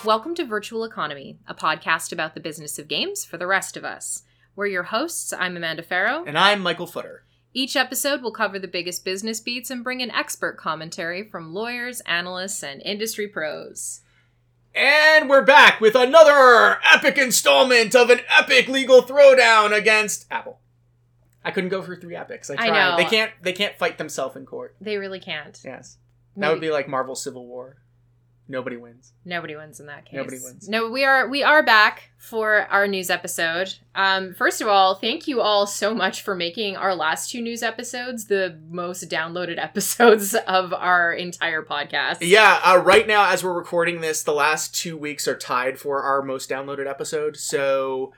Welcome to Virtual Economy, a podcast about the business of games for the rest of us. We're your hosts. I'm Amanda Farrow. And I'm Michael Footer. Each episode will cover the biggest business beats and bring in expert commentary from lawyers, analysts, and industry pros. And we're back with another epic installment of an epic legal throwdown against Apple. I couldn't go for 3 epics. I tried. I know. They can't fight themselves in court. They really can't. Yes. That would be like Marvel Civil War. Nobody wins. Nobody wins in that case. Nobody wins. No, we are back for our news episode. First of all, thank you all so much for making our last 2 news episodes the most downloaded episodes of our entire podcast. Yeah, right now as we're recording this, the last 2 weeks are tied for our most downloaded episode. So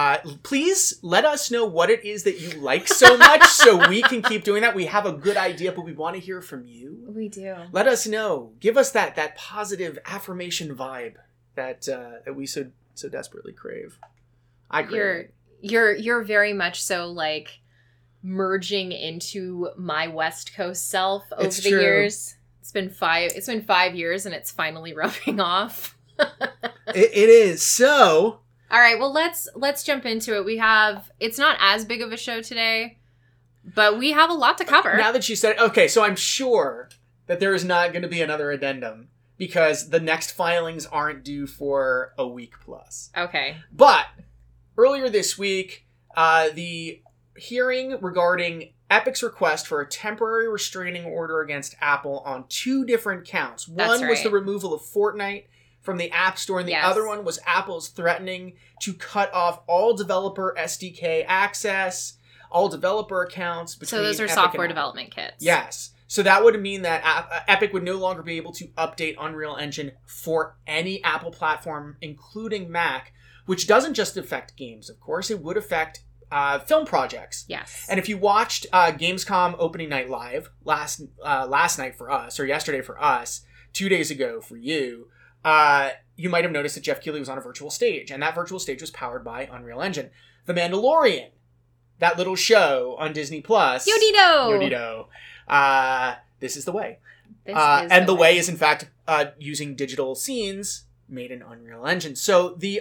please let us know what it is that you like so much so we can keep doing that. We have a good idea, but we want to hear from you. We do. Let us know. Give us that positive affirmation vibe that we so desperately crave. I crave. You're very much so like merging into my West Coast self over the years. It's been 5 years and it's finally rubbing off. It is. So, all right, well, let's jump into it. It's not as big of a show today, but we have a lot to cover. Now that you said it, okay, so I'm sure that there is not going to be another addendum because the next filings aren't due for a week plus. Okay. But earlier this week, the hearing regarding Epic's request for a temporary restraining order against Apple on 2 different counts. One was the removal of Fortnite from the App Store, and the other one was Apple's threatening to cut off all developer SDK access, all developer accounts. So those are software development kits. Yes. So that would mean that Epic would no longer be able to update Unreal Engine for any Apple platform, including Mac, which doesn't just affect games, of course. It would affect film projects. Yes. And if you watched Gamescom opening night live last night for us, or yesterday for us, 2 days ago for you, you might have noticed that Jeff Keighley was on a virtual stage, and that virtual stage was powered by Unreal Engine. The Mandalorian, that little show on Disney Plus. Yodito! This is the way. The way is, in fact, using digital scenes made in Unreal Engine. So the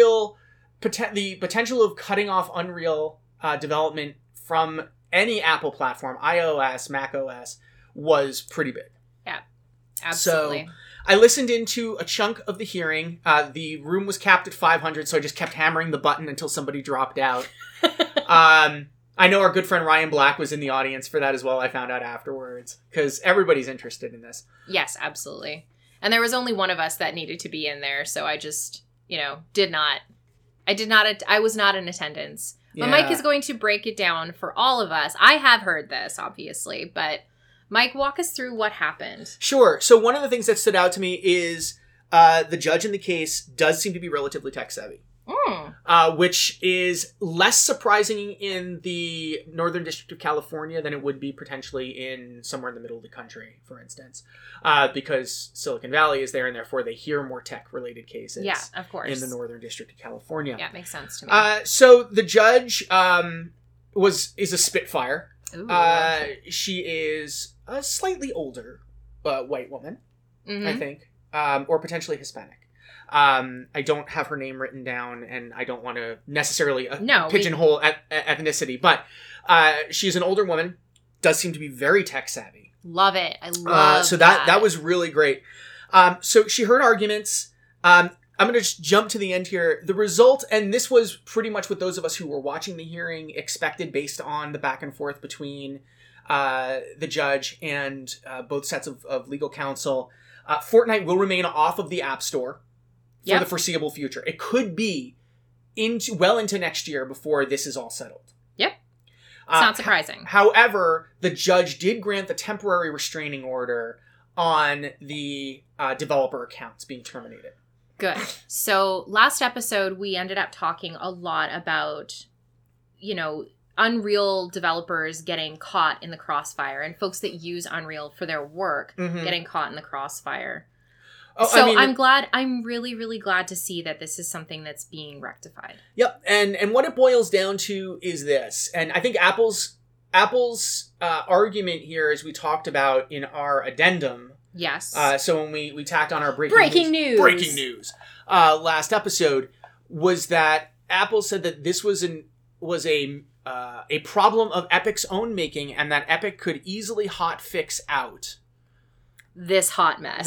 potential of cutting off Unreal development from any Apple platform, iOS, macOS, was pretty big. Yeah, absolutely. So I listened into a chunk of the hearing. The room was capped at 500, so I just kept hammering the button until somebody dropped out. I know our good friend Ryan Black was in the audience for that as well. I found out afterwards because everybody's interested in this. Yes, absolutely. And there was only one of us that needed to be in there, so I just, I was not in attendance. But Mike is going to break it down for all of us. I have heard this, obviously, but Mike, walk us through what happened. Sure. So one of the things that stood out to me is the judge in the case does seem to be relatively tech-savvy. Which is less surprising in the Northern District of California than it would be potentially in somewhere in the middle of the country, for instance. Because Silicon Valley is there, and therefore they hear more tech-related cases. Yeah, of course. In the Northern District of California. Yeah, it makes sense to me. So the judge is a Spitfire. Ooh. She is a slightly older white woman, I think, or potentially Hispanic. I don't have her name written down, and I don't want to necessarily pigeonhole ethnicity, but she's an older woman, does seem to be very tech savvy. Love it. I love so that was really great. So she heard arguments. I'm going to just jump to the end here. The result, and this was pretty much what those of us who were watching the hearing expected based on the back and forth between the judge and both sets of legal counsel. Fortnite will remain off of the App Store for the foreseeable future. It could be into next year before this is all settled. Yep. It's not surprising. However, the judge did grant the temporary restraining order on the developer accounts being terminated. Good. So last episode, we ended up talking a lot about, Unreal developers getting caught in the crossfire and folks that use Unreal for their work getting caught in the crossfire. I'm really, really glad to see that this is something that's being rectified. Yep. And what it boils down to is this. And I think Apple's argument here, as we talked about in our addendum. Yes. So when we tacked on our breaking news. last episode was that Apple said that this was a problem of Epic's own making, and that Epic could easily hot fix out this hot mess.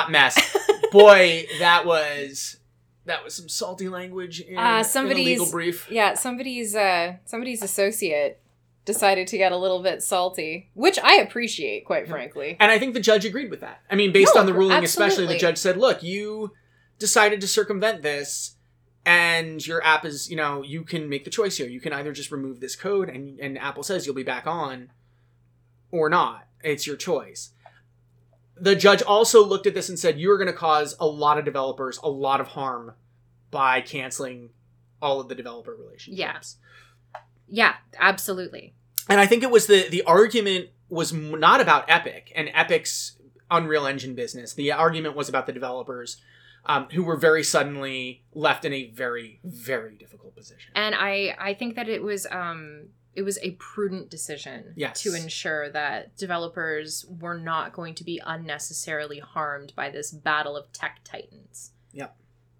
Boy, that was some salty language in a legal brief. Yeah, somebody's associate decided to get a little bit salty, which I appreciate, quite frankly. And I think the judge agreed with that. I mean, based on the ruling especially, the judge said, look, you decided to circumvent this, and your app is, you can make the choice here. You can either just remove this code, and Apple says you'll be back on, or not. It's your choice. The judge also looked at this and said, you're going to cause a lot of developers a lot of harm by canceling all of the developer relationships. Yeah, absolutely. And I think it was the argument was not about Epic and Epic's Unreal Engine business. The argument was about the developers who were very suddenly left in a very, very difficult position. And I think that it was a prudent decision to ensure that developers were not going to be unnecessarily harmed by this battle of tech titans. Yep.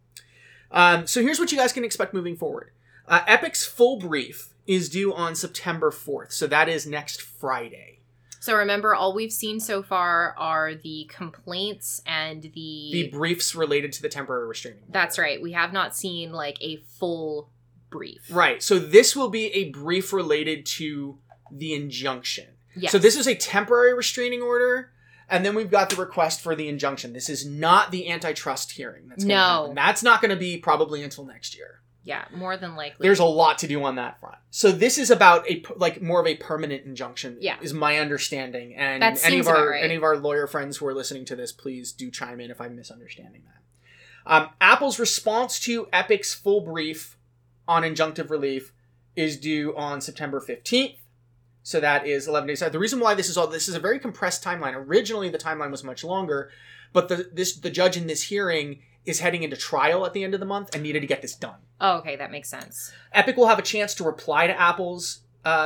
So here's what you guys can expect moving forward. Epic's full brief is due on September 4th. So that is next Friday. So remember, all we've seen so far are the complaints and the briefs related to the temporary restraining order. That's right. We have not seen like a full brief. Right. So this will be a brief related to the injunction. Yes. So this is a temporary restraining order, and then we've got the request for the injunction. This is not the antitrust hearing that's going to happen. That's not going to be probably until next year. Yeah, more than likely. There's a lot to do on that front. So this is about more of a permanent injunction, is my understanding. And that any seems of our about right. any of our lawyer friends who are listening to this, please do chime in if I'm misunderstanding that. Apple's response to Epic's full brief on injunctive relief is due on September 15th. So that is 11 days. The reason why this is a very compressed timeline. Originally, the timeline was much longer, but the judge in this hearing is heading into trial at the end of the month and needed to get this done. Oh, okay, that makes sense. Epic will have a chance to reply to Apple's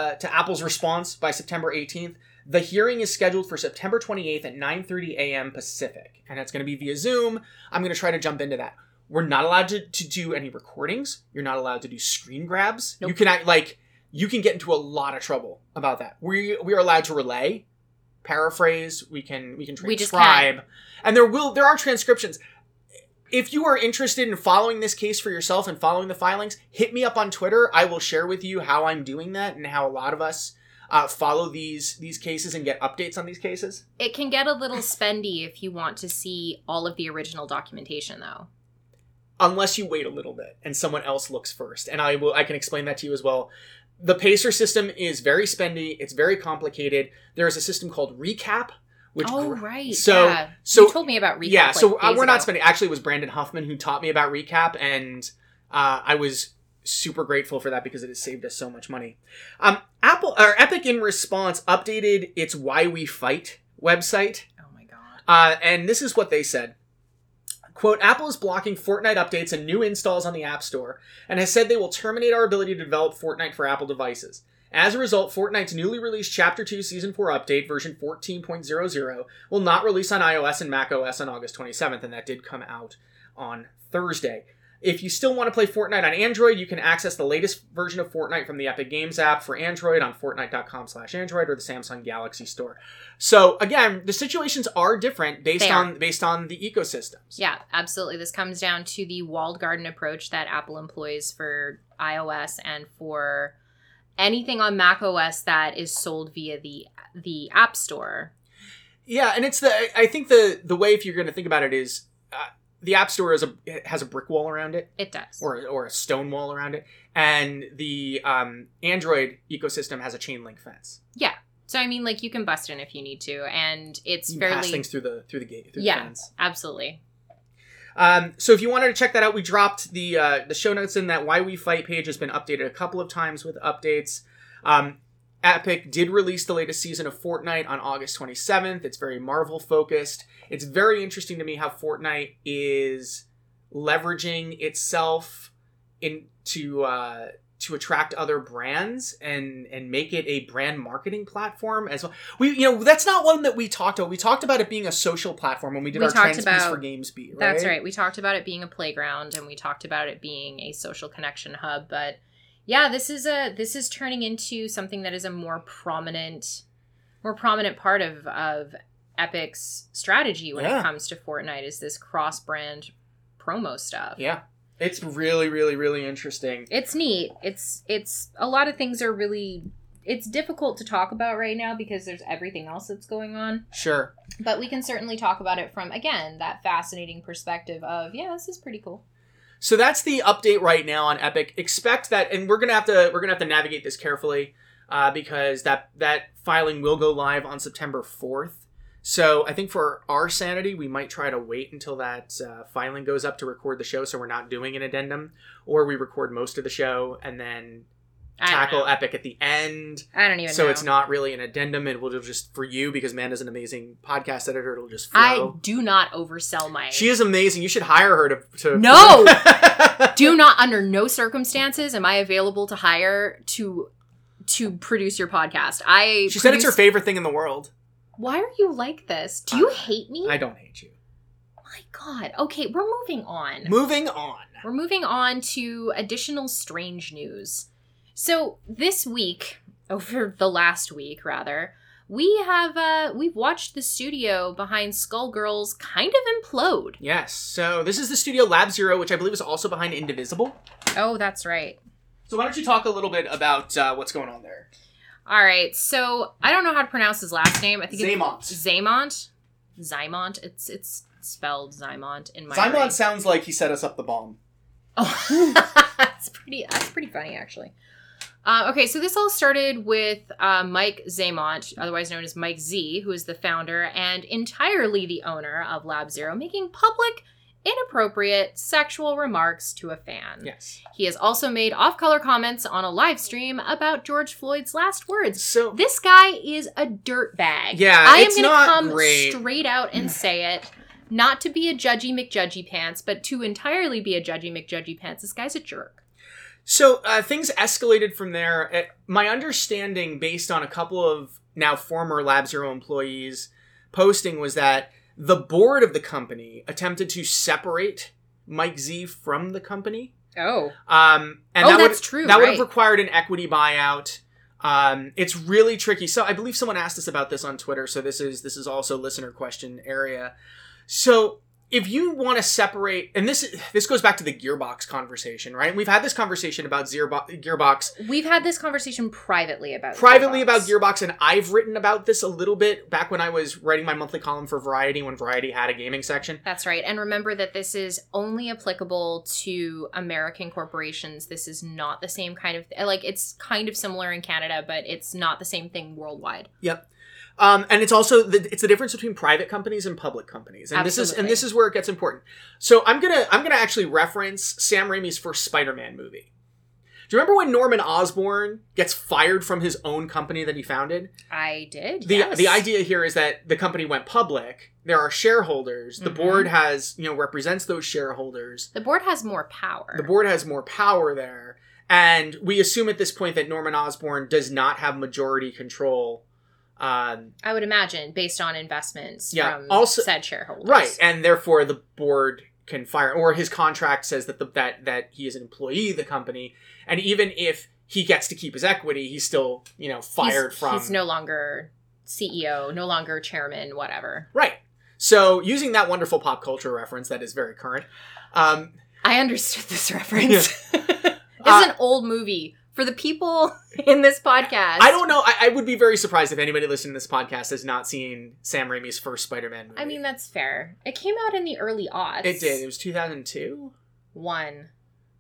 response by September 18th. The hearing is scheduled for September 28th at 9:30 a.m. Pacific, and it's going to be via Zoom. I'm going to try to jump into that. We're not allowed to do any recordings. You're not allowed to do screen grabs. Nope. You can get into a lot of trouble about that. We are allowed to relay, paraphrase. We can transcribe, and there are transcriptions. If you are interested in following this case for yourself and following the filings, hit me up on Twitter. I will share with you how I'm doing that and how a lot of us follow these cases and get updates on these cases. It can get a little spendy if you want to see all of the original documentation, though. Unless you wait a little bit and someone else looks first. And I can explain that to you as well. The Pacer system is very spendy. It's very complicated. There is a system called Recap. Right. So you told me about Recap. Yeah, so we're not spending. Actually, it was Brandon Huffman who taught me about Recap, and I was super grateful for that because it has saved us so much money. Epic in response updated its Why We Fight website. Oh my god. And this is what they said. Quote, Apple is blocking Fortnite updates and new installs on the App Store and has said they will terminate our ability to develop Fortnite for Apple devices. As a result, Fortnite's newly released Chapter 2 Season 4 update, version 14.00, will not release on iOS and macOS on August 27th, and that did come out on Thursday. If you still want to play Fortnite on Android, you can access the latest version of Fortnite from the Epic Games app for Android on Fortnite.com/Android or the Samsung Galaxy Store. So, again, the situations are different based on the ecosystems. Yeah, absolutely. This comes down to the walled garden approach that Apple employs for iOS and for anything on macOS that is sold via the App Store. Yeah, and I think the way, if you're going to think about it, is the App Store has a brick wall around it. It does. Or a stone wall around it. And the Android ecosystem has a chain link fence. Yeah. So, I mean, like, you can bust in if you need to, and it's you fairly... pass things through the gate, through the fence. Yeah, absolutely. So if you wanted to check that out, we dropped the show notes in that Why We Fight page has been updated a couple of times with updates. Epic did release the latest season of Fortnite on August 27th. It's very Marvel focused. It's very interesting to me how Fortnite is leveraging itself into to attract other brands and make it a brand marketing platform as well. We, that's not one that we talked about. We talked about it being a social platform when we did our Trends Piece for GamesBeat, right? That's right. We talked about it being a playground, and we talked about it being a social connection hub. But yeah, this is turning into something that is a more prominent part of Epic's strategy when it comes to Fortnite, is this cross-brand promo stuff. Yeah. It's really, really, really interesting. It's neat. It's a lot of things are really, it's difficult to talk about right now because there's everything else that's going on. Sure. But we can certainly talk about it from, again, that fascinating perspective of, yeah, this is pretty cool. So that's the update right now on Epic. Expect that, and we're gonna have to navigate this carefully, because that filing will go live on September 4th. So I think for our sanity, we might try to wait until that filing goes up to record the show, so we're not doing an addendum, or we record most of the show and then tackle Epic at the end. I don't even know. So it's not really an addendum, and we'll just, for you, because Amanda's an amazing podcast editor, it'll just flow. I do not oversell my... She is amazing. You should hire her to... No! Do not, under no circumstances am I available to hire to produce your podcast. She said it's her favorite thing in the world. Why are you like this? Do you hate me? I don't hate you. My God. Okay, we're moving on. We're moving on to additional strange news. So this week, over the last week rather, we've watched the studio behind Skullgirls kind of implode. Yes. So this is the studio Lab Zero, which I believe is also behind Indivisible. Oh, that's right. So why don't you talk a little bit about what's going on there? All right, so I don't know how to pronounce his last name. I think Zaimont. Zaimont. It's spelled Zaimont in my Zaimont brain. Sounds like he set us up the bomb. Oh, that's pretty funny, actually. Okay, so this all started with Mike Zaimont, otherwise known as Mike Z, who is the founder and entirely the owner of Lab Zero, making public inappropriate sexual remarks to a fan. Yes. He has also made off-color comments on a live stream about George Floyd's last words. So this guy is a dirtbag. Yeah, I am going to come straight out and say it. Not to be a judgy McJudgy pants, but to entirely be a judgy McJudgy pants. This guy's a jerk. So things escalated from there. My understanding, based on a couple of now former Lab Zero employees posting, was that the board of the company attempted to separate Mike Z from the company. Oh. And that's true. That would have required an equity buyout. It's really tricky. So I believe someone asked us about this on Twitter. So this is also listener question area. So if you want to separate, and this goes back to the Gearbox conversation, right? We've had this conversation about Gearbox. We've had this conversation privately about Gearbox, and I've written about this a little bit back when I was writing my monthly column for Variety, when Variety had a gaming section. That's right. And remember that this is only applicable to American corporations. This is not the same kind of, it's kind of similar in Canada, but it's not the same thing worldwide. Yep. And it's also it's the difference between private companies and public companies, and Absolutely. this is where it gets important. So I'm gonna actually reference Sam Raimi's first Spider-Man movie. Do you remember when Norman Osborn gets fired from his own company that he founded? I did. The idea here is that the company went public. There are shareholders. The board has represents those shareholders. The board has more power. The board has more power there, and we assume at this point that Norman Osborn does not have majority control. I would imagine, based on investments from said shareholders. Right, and therefore the board can fire, or his contract says that that he is an employee of the company, and even if he gets to keep his equity, he's still, fired from... He's no longer CEO, no longer chairman, whatever. Right. So, using that wonderful pop culture reference that is very current... I understood this reference. This is an old movie. For the people in this podcast... I don't know. I would be very surprised if anybody listening to this podcast has not seen Sam Raimi's first Spider-Man movie. I mean, that's fair. It came out in the early aughts. It did. It was 2002? One?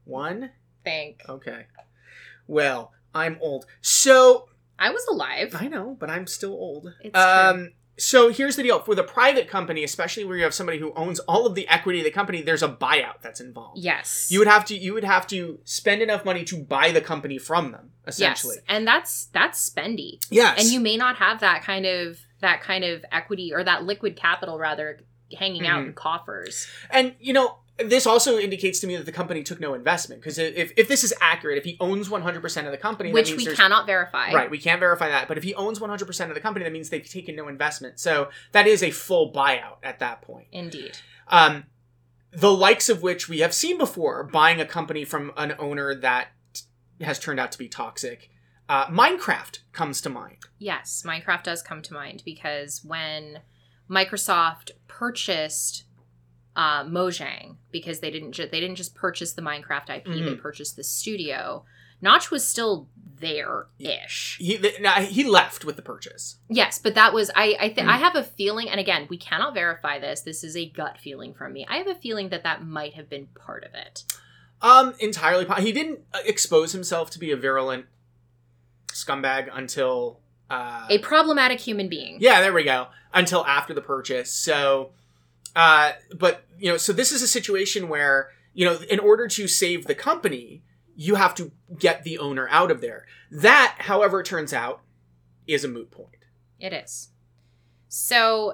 Think. Okay. Well, I'm old. So... I was alive. I know, but I'm still old. It's true. So here's the deal. With a private company, especially where you have somebody who owns all of the equity of the company, there's a buyout that's involved. Yes. You would have to spend enough money to buy the company from them, essentially. Yes. And that's spendy. Yes. And you may not have that kind of equity, or that liquid capital rather, hanging out in coffers. And this also indicates to me that the company took no investment, because if this is accurate, if he owns 100% of the company, which we cannot verify. Right, we can't verify that. But if he owns 100% of the company, that means they've taken no investment. So that is a full buyout at that point. Indeed. The likes of which we have seen before, buying a company from an owner that has turned out to be toxic. Minecraft comes to mind. Yes, Minecraft does come to mind, because when Microsoft purchased Mojang, because they didn't just purchase the Minecraft IP, they purchased the studio. Notch was still there-ish. He left with the purchase. Yes, but that was I have a feeling, and again, we cannot verify this. This is a gut feeling from me. I have a feeling that might have been part of it. Entirely. He didn't expose himself to be a virulent scumbag until a problematic human being. Yeah, there we go. Until after the purchase. So, but so this is a situation where in order to save the company, you have to get the owner out of there. That, however, it turns out, is a moot point. It is. So,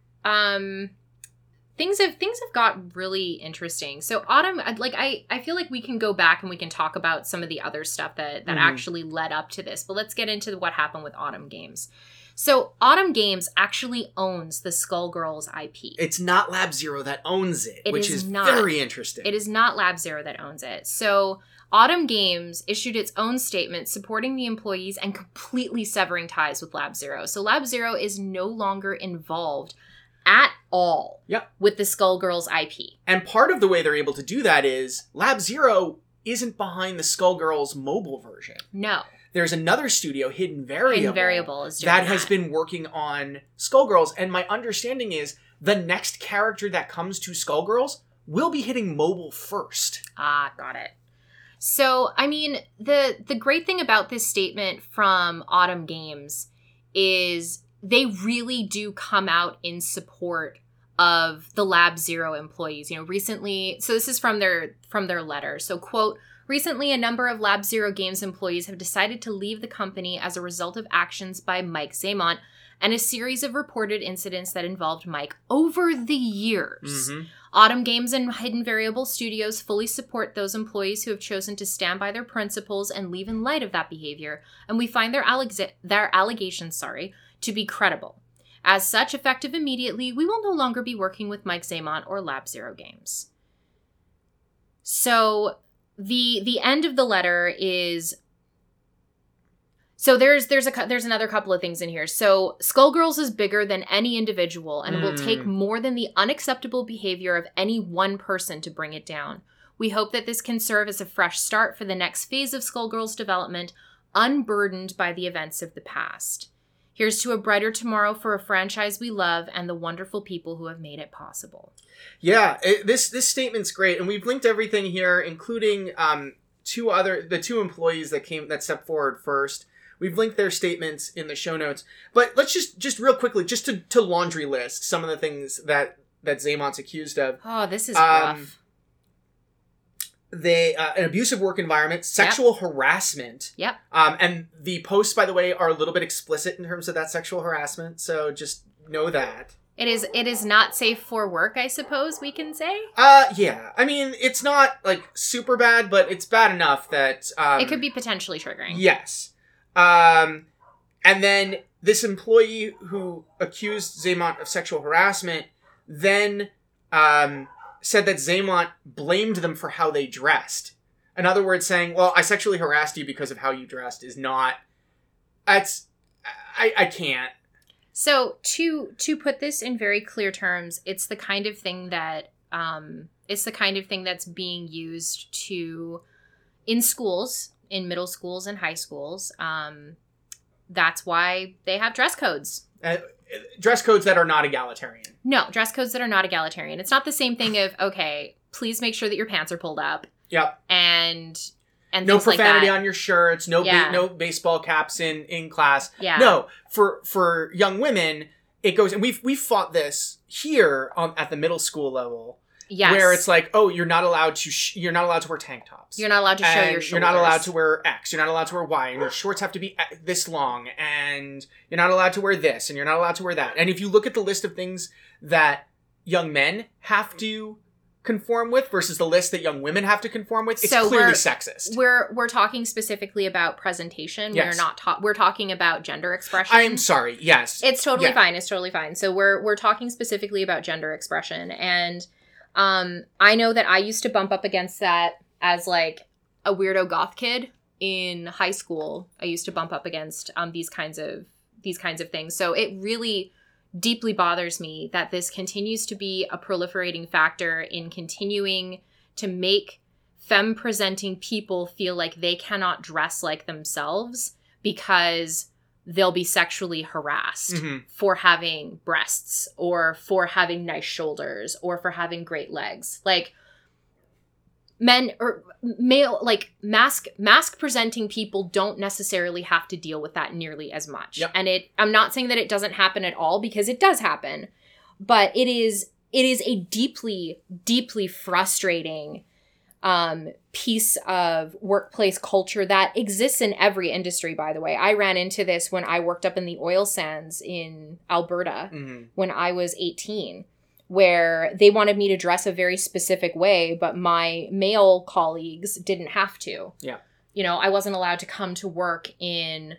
things have got really interesting. So Autumn, I feel like we can go back and we can talk about some of the other stuff that actually led up to this. But let's get into what happened with Autumn Games. So Autumn Games actually owns the Skullgirls IP. It's not Lab Zero that owns it, which is very interesting. It is not Lab Zero that owns it. So Autumn Games issued its own statement supporting the employees and completely severing ties with Lab Zero. So Lab Zero is no longer involved at all with the Skullgirls IP. And part of the way they're able to do that is Lab Zero isn't behind the Skullgirls mobile version. No. There's another studio, Hidden Variable. Hidden Variable is doing that has been working on Skullgirls. And my understanding is the next character that comes to Skullgirls will be hitting mobile first. Ah, got it. So, I mean, the great thing about this statement from Autumn Games is they really do come out in support of the Lab Zero employees. Recently, so this is from their letter. So, quote, recently, a number of Lab Zero Games employees have decided to leave the company as a result of actions by Mike Zaimont and a series of reported incidents that involved Mike over the years. Mm-hmm. Autumn Games and Hidden Variable Studios fully support those employees who have chosen to stand by their principles and leave in light of that behavior, and we find their allegations to be credible. As such, effective immediately, we will no longer be working with Mike Zaimont or Lab Zero Games. So the end of the letter is... So there's another couple of things in here. So Skullgirls is bigger than any individual and will take more than the unacceptable behavior of any one person to bring it down. We hope that this can serve as a fresh start for the next phase of Skullgirls development, unburdened by the events of the past. Here's to a brighter tomorrow for a franchise we love and the wonderful people who have made it possible. Yeah, this statement's great, and we've linked everything here, including the two employees that stepped forward first. We've linked their statements in the show notes. But let's just real quickly, just to laundry list some of the things that Zaimont's accused of. Oh, this is rough. An abusive work environment, sexual harassment. Yep. And the posts, by the way, are a little bit explicit in terms of that sexual harassment. So just know that. It is not safe for work, I suppose we can say. Yeah. I mean, it's not super bad, but it's bad enough that it could be potentially triggering. Yes. And then this employee who accused Zaimont of sexual harassment then said that Zaimont blamed them for how they dressed. In other words, saying, well, I sexually harassed you because of how you dressed is not... I can't. So to put this in very clear terms, it's the kind of thing that that's being used in schools, in middle schools and high schools. That's why they have dress codes. Dress codes that are not egalitarian. No, dress codes that are not egalitarian. It's not the same thing of, okay, please make sure that your pants are pulled up. Yep. And no profanity on your shirts, no baseball caps in class. Yeah. No, for young women, it goes, and we've fought this here at the middle school level. Yes. Where it's like, oh, you're not allowed to wear tank tops. You're not allowed to show your shoulders. You're not allowed to wear X. You're not allowed to wear Y. And your shorts have to be this long. And you're not allowed to wear this. And you're not allowed to wear that. And if you look at the list of things that young men have to conform with versus the list that young women have to conform with, it's So clearly sexist. We're talking specifically about presentation. Yes. We're talking about gender expression. I'm sorry. Yes. It's totally fine. It's totally fine. So we're talking specifically about gender expression, and I know that I used to bump up against that as like a weirdo goth kid in high school. I used to bump up against these kinds of things. So it really deeply bothers me that this continues to be a proliferating factor in continuing to make femme-presenting people feel like they cannot dress like themselves because they'll be sexually harassed for having breasts or for having nice shoulders or for having great legs. Like, men or male, like mask presenting people don't necessarily have to deal with that nearly as much. Yep. And I'm not saying that it doesn't happen at all, because it does happen, but it is a deeply, deeply frustrating piece of workplace culture that exists in every industry, by the way. I ran into this when I worked up in the oil sands in Alberta when I was 18. Where they wanted me to dress a very specific way, but my male colleagues didn't have to. Yeah. You know, I wasn't allowed to come to work in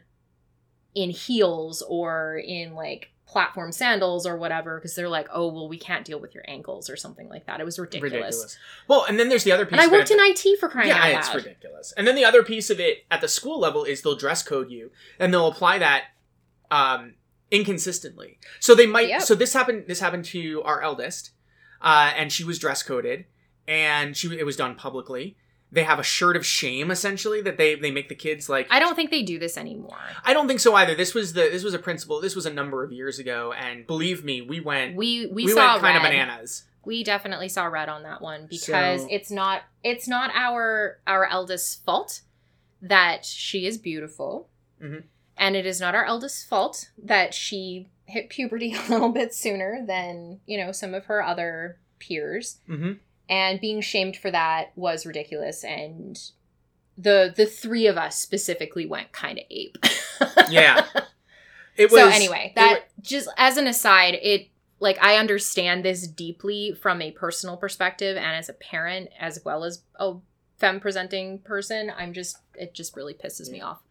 heels or in like platform sandals or whatever, because they're like, oh, well, we can't deal with your ankles or something like that. It was ridiculous. Well, and then there's the other piece. And I worked in IT for crying out loud. Yeah, it's ridiculous. And then the other piece of it at the school level is they'll dress code you, and they'll apply that inconsistently. So they might. Yep. So this happened to our eldest, and she was dress coded, and it was done publicly. They have a shirt of shame, essentially, that they make the kids like. I don't think they do this anymore. I don't think so either. This was a principle. This was a number of years ago, and believe me, we went saw kind red. of bananas. We definitely saw red on that one, because it's not our eldest's fault that she is beautiful. Mm-hmm. And it is not our eldest's fault that she hit puberty a little bit sooner than, some of her other peers. Mm-hmm. And being shamed for that was ridiculous. And the three of us specifically went kind of ape. Yeah. So anyway, just as an aside, I understand this deeply from a personal perspective and as a parent, as well as a femme-presenting person. It just really pisses me off.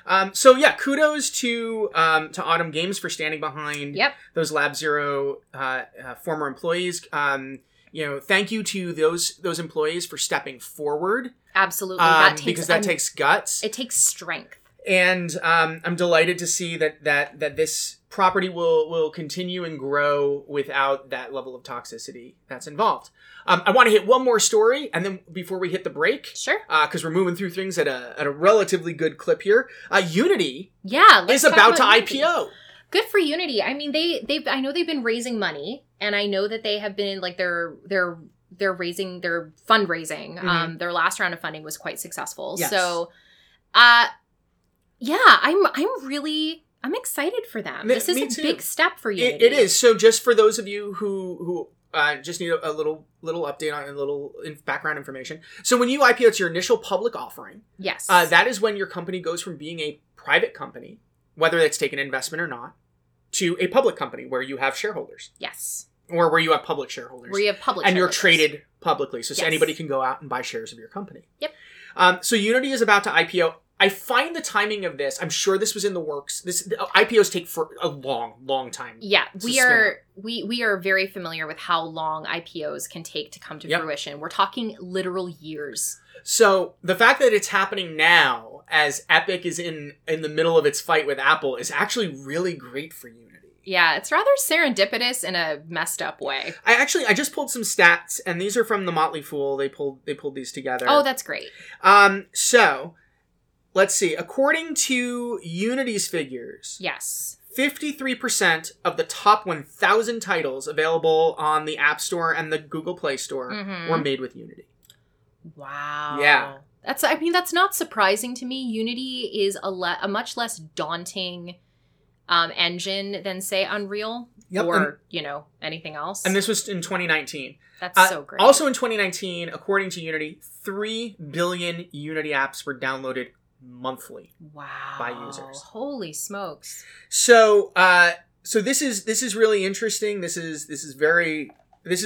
Kudos to Autumn Games for standing behind those Lab Zero former employees. Thank you to those employees for stepping forward. Absolutely, because that takes guts. It takes strength. And I'm delighted to see that this property will continue and grow without that level of toxicity that's involved. I want to hit one more story, and then before we hit the break, sure, because we're moving through things at a relatively good clip here. Unity, is about to IPO. Good for Unity. I mean, I know they've been raising money, and I know that they have been they're fundraising. Mm-hmm. Their last round of funding was quite successful. Yes. So, I'm excited for them. This is a big step for Unity. It is. So just for those of you who just need a little update on a little background information. So when you IPO, it's your initial public offering. Yes. That is when your company goes from being a private company, whether it's taken investment or not, to a public company where you have shareholders. Yes. Or where you have public shareholders. And you're traded publicly. So anybody can go out and buy shares of your company. Yep. So Unity is about to IPO. I find the timing of this, I'm sure this was in the works. IPOs take for a long, long time. Yeah, we are very familiar with how long IPOs can take to come to fruition. We're talking literal years. So the fact that it's happening now, as Epic is in the middle of its fight with Apple, is actually really great for Unity. Yeah, it's rather serendipitous in a messed up way. I just pulled some stats, and these are from the Motley Fool. They pulled these together. Oh, that's great. So let's see. According to Unity's figures, yes, 53% of the top 1,000 titles available on the App Store and the Google Play Store were made with Unity. Wow. Yeah. That's not surprising to me. Unity is a much less daunting engine than, say, Unreal or, anything else. And this was in 2019. That's so great. Also in 2019, according to Unity, 3 billion Unity apps were downloaded monthly by users. Holy smokes. So this is really interesting. This is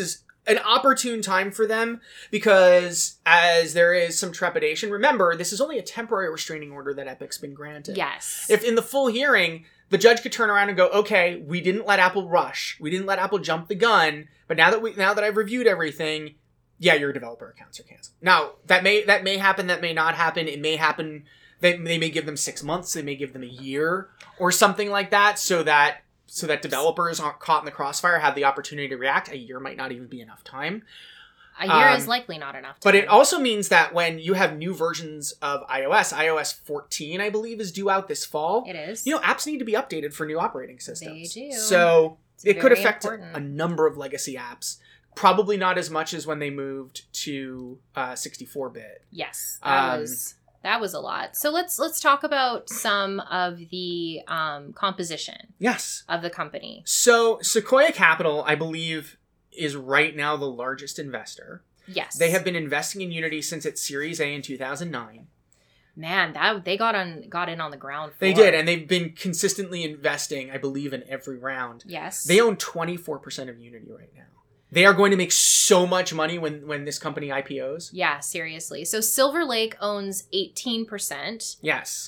an opportune time for them because as there is some trepidation, remember, this is only a temporary restraining order that Epic's been granted. Yes. If in the full hearing, the judge could turn around and go, okay, we didn't let Apple rush. We didn't let Apple jump the gun. But now that I've reviewed everything, yeah, your developer accounts are canceled. Now, that may happen, that may not happen. It may happen, they may give them 6 months, they may give them a year or something like that so that developers aren't caught in the crossfire, have the opportunity to react. A year might not even be enough time. A year is likely not enough time. But it also means that when you have new versions of iOS 14, I believe, is due out this fall. It is. Apps need to be updated for new operating systems. They do. So it could affect important. a number of legacy apps. Probably not as much as when they moved to 64-bit. Yes, that was a lot. So let's talk about some of the composition. Yes. Of the company. So Sequoia Capital, I believe, is right now the largest investor. Yes. They have been investing in Unity since its Series A in 2009. Man, they got in on the ground floor. They did, and they've been consistently investing, I believe, in every round. Yes. They own 24% of Unity right now. They are going to make so much money when this company IPOs. Yeah, seriously. So Silver Lake owns 18%. Yes.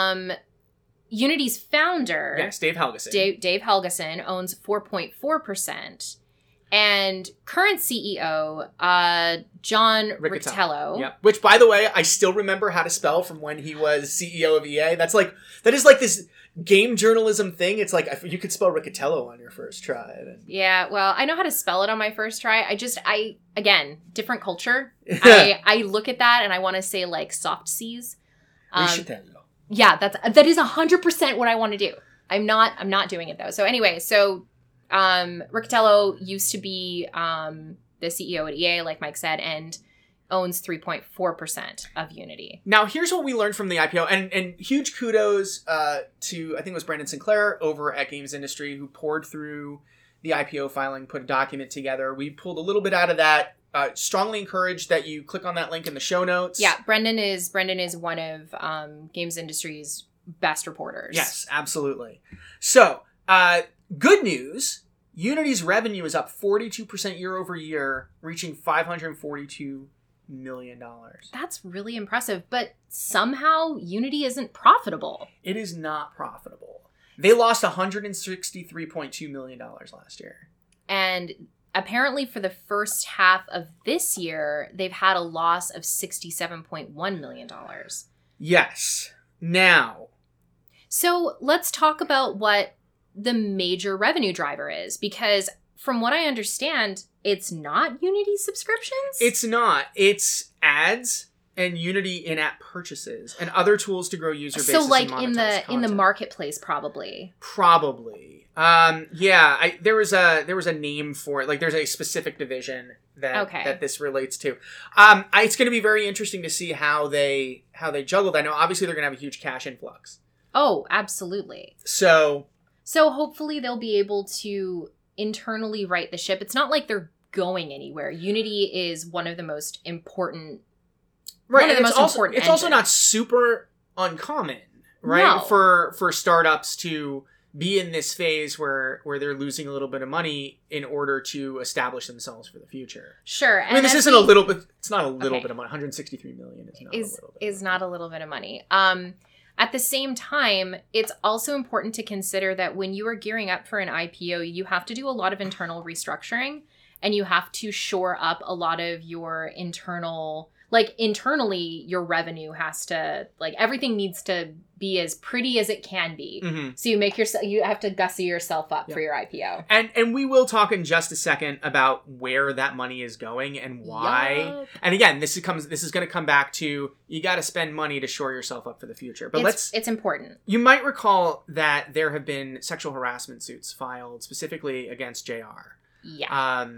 Unity's founder... Yes, Dave Helgeson. Dave Helgeson owns 4.4%. And current CEO, John Riccitiello. Yep. Which, by the way, I still remember how to spell from when he was CEO of EA. That is like this game journalism thing. It's like you could spell Riccitiello on your first try. Yeah, well, I know how to spell it on my first try. Again, different culture. I look at that and I want to say like soft C's. Riccitiello. Yeah, that is 100% what I want to do. I'm not doing it though. So anyway, Riccitiello used to be the CEO at EA, like Mike said, and owns 3.4% of Unity. Now, here's what we learned from the IPO, and huge kudos to, I think it was Brandon Sinclair over at Games Industry, who poured through the IPO filing, put a document together. We pulled a little bit out of that. Strongly encourage that you click on that link in the show notes. Yeah, Brendan is one of Games Industry's best reporters. Yes, absolutely. So, good news, Unity's revenue is up 42% year over year, reaching $542 million. That's really impressive, but somehow Unity isn't profitable. It is not profitable. They lost $163.2 million last year. And apparently for the first half of this year, they've had a loss of $67.1 million. Yes. Now. So let's talk about what the major revenue driver is, because from what I understand, it's not Unity subscriptions? It's not. It's ads and Unity in-app purchases and other tools to grow user bases. So like and monetize in the marketplace, probably. Probably. Yeah, there was a name for it. Like there's a specific division that this relates to. It's going to be very interesting to see how they juggle that. Now, obviously, they're going to have a huge cash influx. Oh, absolutely. So hopefully they'll be able to internally right the ship. It's not like they're going anywhere. Unity is one of the most important. Right, and it's also not super uncommon, right? No. For startups to be in this phase where they're losing a little bit of money in order to establish themselves for the future. Sure. I mean, this isn't a little bit. It's not a little bit of money. $163 million is not a little bit of money. At the same time, it's also important to consider that when you are gearing up for an IPO, you have to do a lot of internal restructuring, and you have to shore up a lot of your internal, like internally, your revenue has to, like everything needs to be as pretty as it can be. Mm-hmm. So you have to gussy yourself up for your IPO. And we will talk in just a second about where that money is going and why. Yep. And again, this is going to come back to you got to spend money to shore yourself up for the future. But it's important. You might recall that there have been sexual harassment suits filed specifically against JR. Yeah.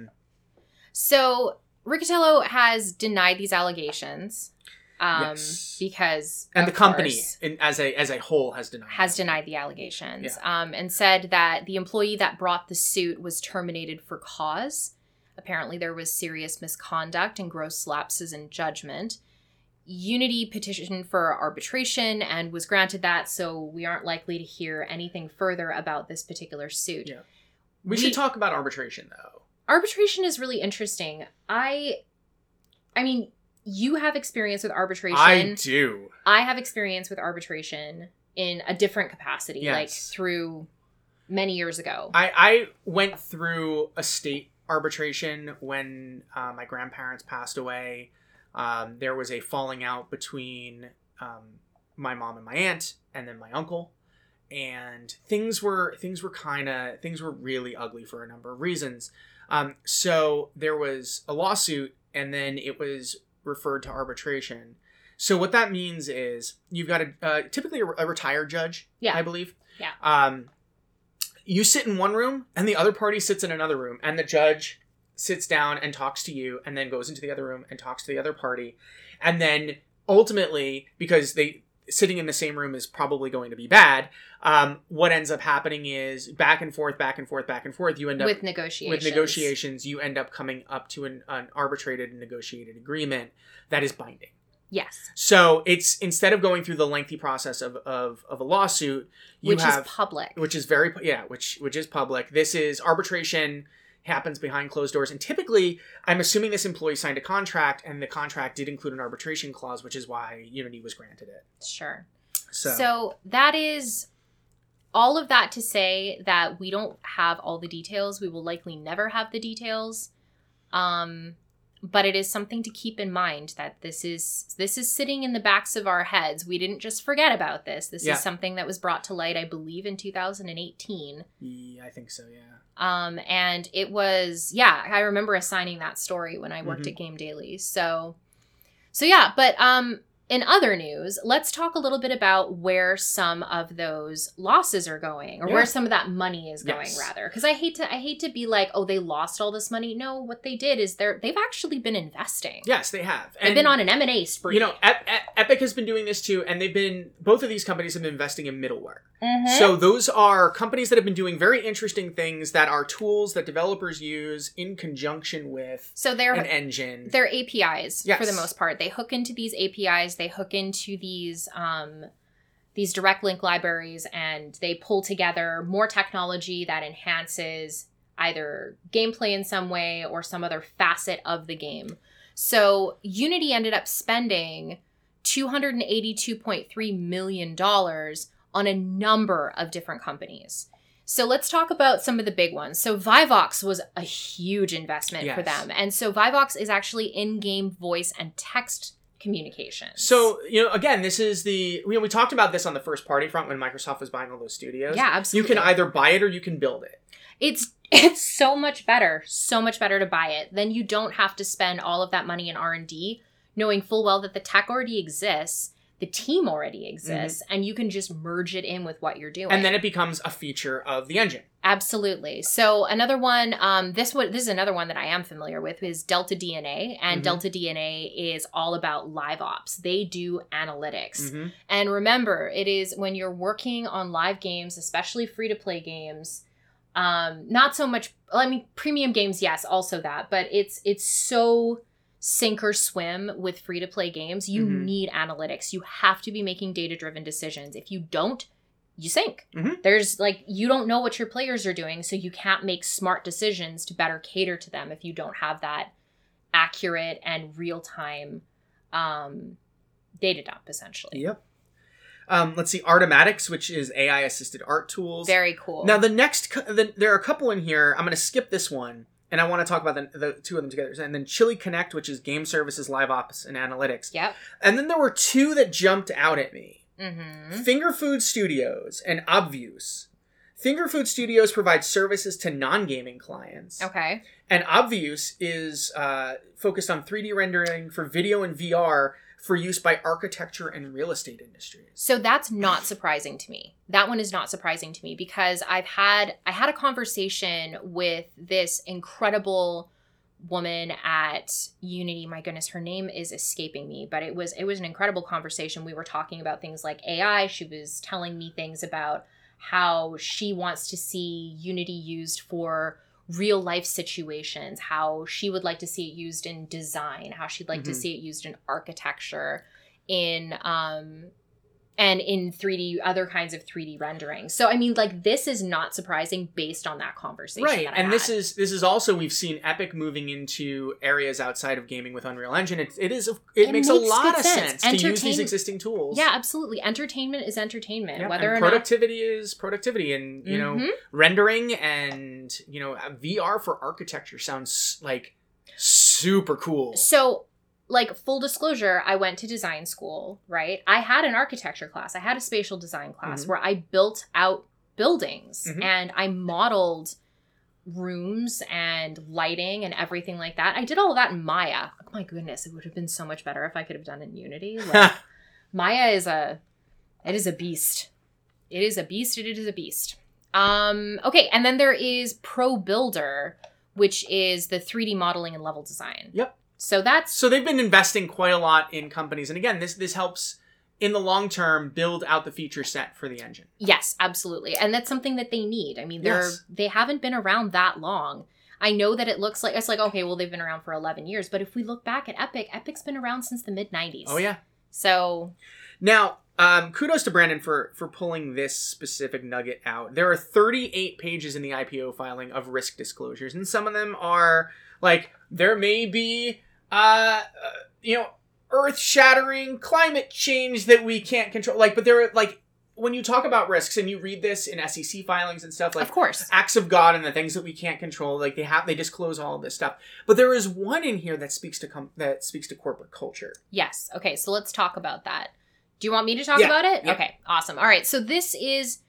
So Riccitiello has denied these allegations. Yes. Because the company as a whole has denied the allegations, and said that the employee that brought the suit was terminated for cause. Apparently, there was serious misconduct and gross lapses in judgment. Unity petitioned for arbitration and was granted that, so we aren't likely to hear anything further about this particular suit. Yeah. We should talk about arbitration, though. Arbitration is really interesting. I mean, you have experience with arbitration. I do. I have experience with arbitration in a different capacity, Yes. like through many years ago. I went through a state arbitration when my grandparents passed away. There was a falling out between my mom and my aunt, and then my uncle, and things were really ugly for a number of reasons. So there was a lawsuit, and then it was referred to arbitration. So what that means is you've got typically a retired judge, Yeah. I believe. Yeah. You sit in one room, and the other party sits in another room, and the judge sits down and talks to you, and then goes into the other room and talks to the other party. And then ultimately, because sitting in the same room is probably going to be bad, what ends up happening is back and forth, you end up with negotiations. You end up coming up to an arbitrated and negotiated agreement that is binding. Yes. So it's, instead of going through the lengthy process of a lawsuit, Which is public. which is public. This is arbitration, happens behind closed doors, and typically I'm assuming this employee signed a contract, and the contract did include an arbitration clause, which is why Unity was granted it. Sure. So that is all of that to say that we don't have all the details. We will likely never have the details. But it is something to keep in mind that this is sitting in the backs of our heads. We didn't just forget about this. This is something that was brought to light, I believe, in 2018. Yeah, I think so, yeah. And it was, I remember assigning that story when I worked at Game Daily. So yeah, but in other news, let's talk a little bit about where some of those losses are going, or where some of that money is going, rather. Because I hate to be like, oh, they lost all this money. No, what they did is they've actually been investing. Yes, they have. They've been on an M&A spree. You know, Epic has been doing this too, and both of these companies have been investing in middleware. Mm-hmm. So those are companies that have been doing very interesting things that are tools that developers use in conjunction with an engine. They're APIs for the most part. They hook into these APIs. They hook into these direct link libraries, and they pull together more technology that enhances either gameplay in some way or some other facet of the game. So Unity ended up spending $282.3 million on a number of different companies. So let's talk about some of the big ones. So Vivox was a huge investment for them. And so Vivox is actually in-game voice and text communications. So, again, this is we talked about this on the first party front when Microsoft was buying all those studios. Yeah, absolutely. You can either buy it or you can build it. It's so much better to buy it. Then you don't have to spend all of that money in R&D, knowing full well that the tech already exists, the team already exists, and you can just merge it in with what you're doing. And then it becomes a feature of the engine. Absolutely. So another one, this is another one that I am familiar with, is Delta DNA. And Delta DNA is all about live ops. They do analytics. And remember, it is when you're working on live games, especially free-to-play games, not so much, premium games, yes, also that, but it's so sink or swim with free-to-play games. You need analytics. You have to be making data-driven decisions. If you don't, you sink. There's you don't know what your players are doing, so you can't make smart decisions to better cater to them if you don't have that accurate and real-time data dump, essentially. Yep. Let's see, Artomatics, which is AI-assisted art tools. Very cool. Now, there are a couple in here. I'm going to skip this one, and I want to talk about the two of them together. And then Chili Connect, which is game services, live ops, and analytics. Yep. And then there were two that jumped out at me. Mm-hmm. Finger Food Studios and Obvious. Finger Food Studios provides services to non-gaming clients. Okay. And Obvious is focused on 3D rendering for video and VR for use by architecture and real estate industries. So that's not surprising to me. That one is not surprising to me because I had a conversation with this incredible woman at Unity. My goodness, her name is escaping me, but it was an incredible conversation. We were talking about things like AI. She was telling me things about how she wants to see Unity used for real life situations, how she would like to see it used in design, how she'd like to see it used in architecture, in and in 3D, other kinds of 3D rendering. So, I mean, like, this is not surprising based on that conversation. Right. That I And had. this is also, we've seen Epic moving into areas outside of gaming with Unreal Engine. It makes a lot of sense to use these existing tools. Yeah, absolutely. Entertainment is entertainment. Yeah, Whether and or productivity is productivity. And, you know, rendering and, you know, VR for architecture sounds like super cool. So, like, full disclosure, I went to design school, right? I had an architecture class. I had a spatial design class where I built out buildings and I modeled rooms and lighting and everything like that. I did all of that in Maya. Oh my goodness, it would have been so much better if I could have done it in Unity. Like, Maya is a beast. It is a beast. It is a beast. Okay, and then there is Pro Builder, which is the 3D modeling and level design. Yep. So they've been investing quite a lot in companies. And again, this helps in the long term build out the feature set for the engine. Yes, absolutely. And that's something that they need. I mean, Yes. they haven't been around that long. I know that it's like, okay, well, they've been around for 11 years. But if we look back at Epic's been around since the mid-90s. Oh, yeah. So now, kudos to Brandon for pulling this specific nugget out. There are 38 pages in the IPO filing of risk disclosures. And some of them are like, there may be earth-shattering climate change that we can't control. Like, but there are, like, when you talk about risks and you read this in SEC filings and stuff, like, of course, acts of God and the things that we can't control, like they disclose all of this stuff. But there is one in here that speaks to corporate culture. Yes. Okay, so let's talk about that. Do you want me to talk about it? Yeah. Okay, awesome. All right, so this is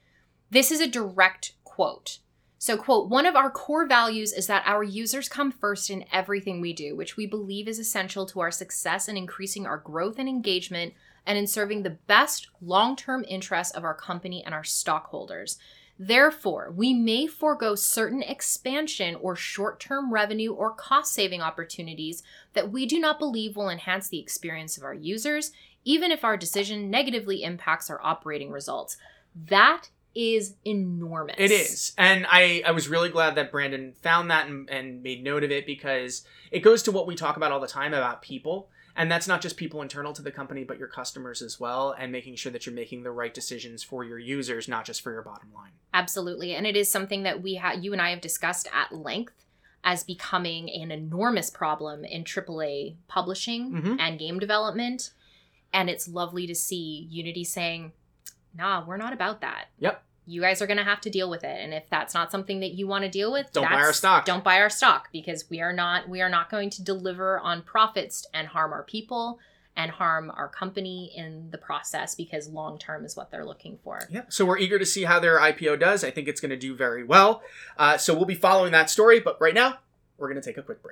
a direct quote. So, quote, "One of our core values is that our users come first in everything we do, which we believe is essential to our success in increasing our growth and engagement and in serving the best long-term interests of our company and our stockholders. Therefore, we may forego certain expansion or short-term revenue or cost-saving opportunities that we do not believe will enhance the experience of our users, even if our decision negatively impacts our operating results." That is enormous. It is. And I was really glad that Brandon found that and made note of it, because it goes to what we talk about all the time about people. And that's not just people internal to the company, but your customers as well, and making sure that you're making the right decisions for your users, not just for your bottom line. Absolutely. And it is something that you and I have discussed at length as becoming an enormous problem in AAA publishing and game development. And it's lovely to see Unity saying, nah, we're not about that. Yep. You guys are going to have to deal with it. And if that's not something that you want to deal with, don't buy our stock. Don't buy our stock, because we are not going to deliver on profits and harm our people and harm our company in the process, because long term is what they're looking for. Yeah. So we're eager to see how their IPO does. I think it's going to do very well. So we'll be following that story. But right now, we're going to take a quick break.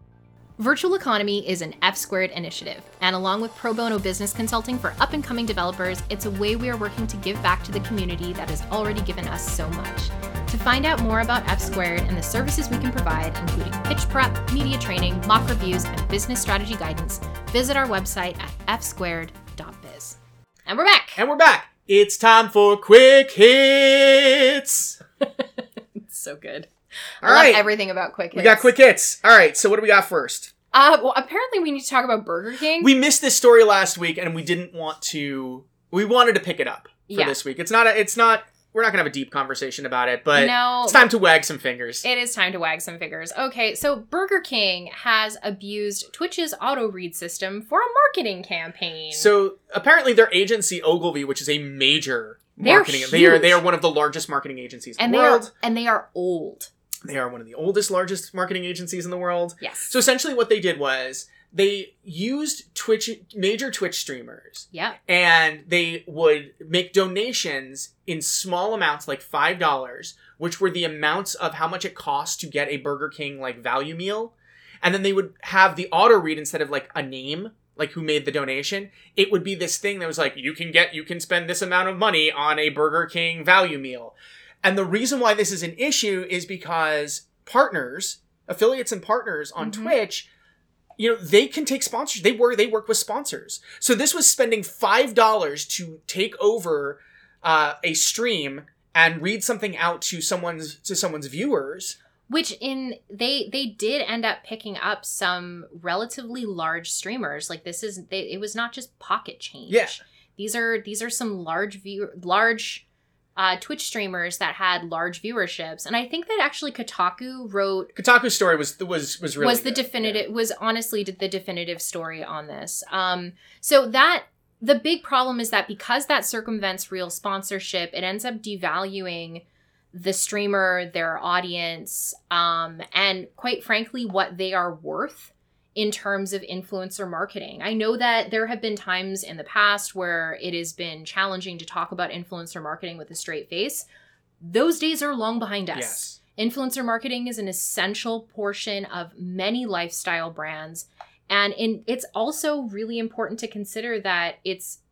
Virtual Economy is an F-Squared initiative, and along with pro bono business consulting for up-and-coming developers, it's a way we are working to give back to the community that has already given us so much. To find out more about F-Squared and the services we can provide, including pitch prep, media training, mock reviews, and business strategy guidance, visit our website at fsquared.biz. And we're back! It's time for Quick Hits! It's so good. All I right. love everything about Quick Hits. We got Quick Hits. All right, so what do we got first? Well, apparently we need to talk about Burger King. We missed this story last week, and we wanted to pick it up for this week. We're not going to have a deep conversation about it, but it's time to wag some fingers. It is time to wag some fingers. Okay, so Burger King has abused Twitch's auto-read system for a marketing campaign. So apparently their agency, Ogilvy, which is a major marketing... They are one of the largest marketing agencies in the world. And they are old. They are one of the largest marketing agencies in the world. Yes. So essentially what they did was they used major Twitch streamers. Yeah. And they would make donations in small amounts, like $5, which were the amounts of how much it costs to get a Burger King like value meal. And then they would have the auto read instead of like a name, like who made the donation. It would be this thing that was like, you can spend this amount of money on a Burger King value meal. And the reason why this is an issue is because affiliates and partners on Twitch, they can take sponsors. They work with sponsors. So this was spending $5 to take over a stream and read something out to someone's viewers. Which they did end up picking up some relatively large streamers. Like it was not just pocket change. Yeah. These are some large Twitch streamers that had large viewerships, and I think that actually Kotaku's story was really good. Definitive was honestly the definitive story on this. So that the big problem is that because that circumvents real sponsorship, it ends up devaluing the streamer, their audience, and quite frankly, what they are worth in terms of influencer marketing. I know that there have been times in the past where it has been challenging to talk about influencer marketing with a straight face. Those days are long behind us. Yes. Influencer marketing is an essential portion of many lifestyle brands. And it's also really important to consider that it's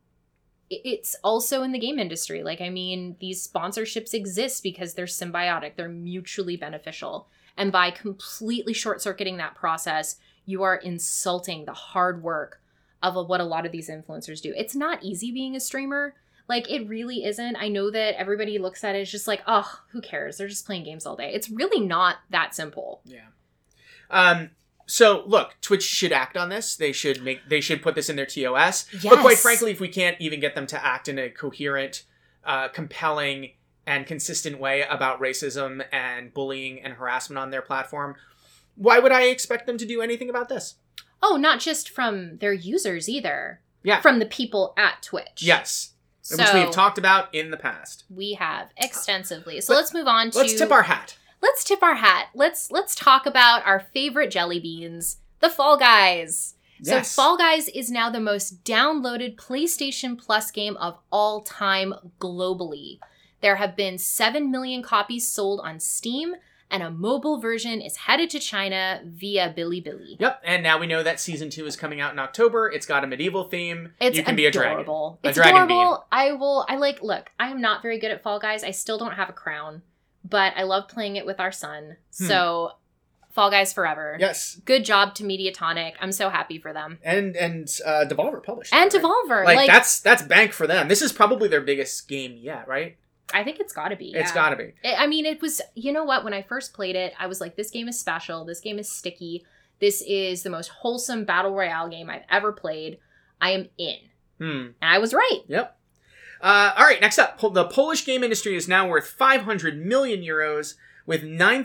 also in the game industry. Like, I mean, these sponsorships exist because they're symbiotic. They're mutually beneficial. And by completely short-circuiting that process, you are insulting the hard work of what a lot of these influencers do. It's not easy being a streamer. Like, it really isn't. I know that everybody looks at it as just like, oh, who cares? They're just playing games all day. It's really not that simple. Yeah. So look, Twitch should act on this. They should put this in their TOS. Yes. But quite frankly, if we can't even get them to act in a coherent, compelling, and consistent way about racism and bullying and harassment on their platform, why would I expect them to do anything about this? Oh, not just from their users either. Yeah. From the people at Twitch. Yes. So, which we have talked about in the past. We have extensively. So let's move on to... Let's tip our hat. Let's tip our hat. Let's talk about our favorite jelly beans, the Fall Guys. Yes. So Fall Guys is now the most downloaded PlayStation Plus game of all time globally. There have been 7 million copies sold on Steam, and a mobile version is headed to China via Bilibili. Yep, and now we know that Season 2 is coming out in October. It's got a medieval theme. It's you can be a dragon. It's dragon adorable. Look, I am not very good at Fall Guys. I still don't have a crown, but I love playing it with our son. So, Fall Guys forever. Yes. Good job to Mediatonic. I'm so happy for them. And Devolver published it. And right? Devolver. Like, that's bank for them. This is probably their biggest game yet, right? I think it's gotta be. It's gotta be. It was, you know what, when I first played it, I was like, this game is special. This game is sticky. This is the most wholesome battle royale game I've ever played. I am in. And I was right. Yep. All right, next up. The Polish game industry is now worth 500 million euros with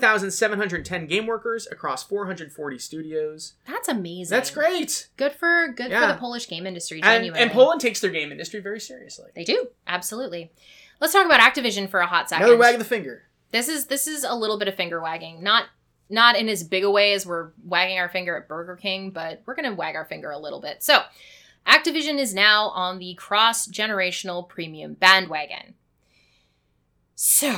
9,710 game workers across 440 studios. That's amazing. That's great. Good for the Polish game industry, genuinely. And Poland takes their game industry very seriously. They do. Absolutely. Let's talk about Activision for a hot second. Another wag of the finger. This is a little bit of finger wagging. Not in as big a way as we're wagging our finger at Burger King, but we're going to wag our finger a little bit. So, Activision is now on the cross-generational premium bandwagon. So,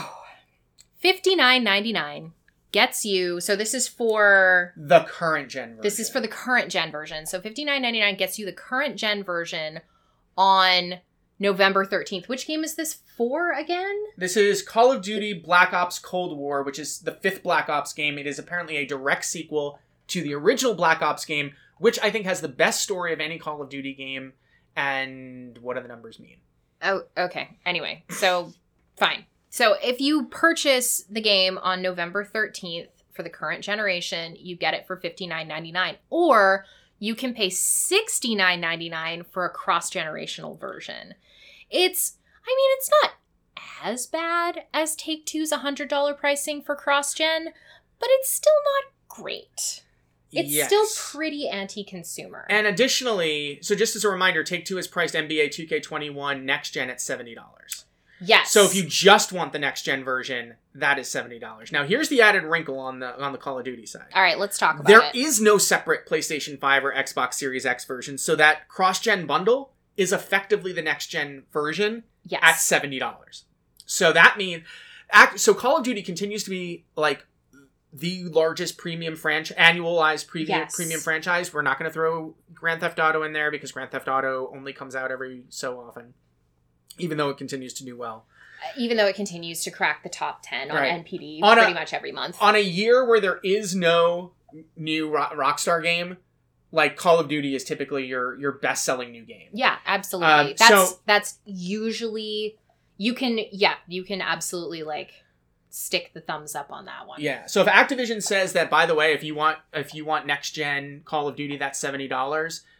$59.99 gets you... So this is for... the current gen version. This is for the current gen version. So $59.99 gets you the current gen version on November 13th. Which game is this for again? This is Call of Duty Black Ops Cold War, which is the 5th Black Ops game. It is apparently a direct sequel to the original Black Ops game, which I think has the best story of any Call of Duty game. And what do the numbers mean? Oh, okay. Anyway, so fine. So if you purchase the game on November 13th for the current generation, you get it for $59.99. Or you can pay $69.99 for a cross-generational version. It's not as bad as Take-Two's $100 pricing for cross-gen, but it's still not great. It's still pretty anti-consumer. And additionally, so just as a reminder, Take-Two has priced NBA 2K21 Next Gen at $70. Yes. So if you just want the Next Gen version, that is $70. Now, here's the added wrinkle on the Call of Duty side. All right, let's talk about There it. is no separate PlayStation 5 or Xbox Series X version, so that cross-gen bundle is effectively the Next Gen version at $70. So that means... So Call of Duty continues to be, like, the largest premium annualized premium franchise. We're not going to throw Grand Theft Auto in there because Grand Theft Auto only comes out every so often, even though it continues to do well. Even though it continues to crack the top 10 on NPD pretty much every month. On a year where there is no new Rockstar game, like Call of Duty is typically your best-selling new game. Yeah, absolutely. That's usually... You can absolutely, like, stick the thumbs up on that one. Yeah. So if Activision says that, by the way, if you want next gen Call of Duty, that's $70,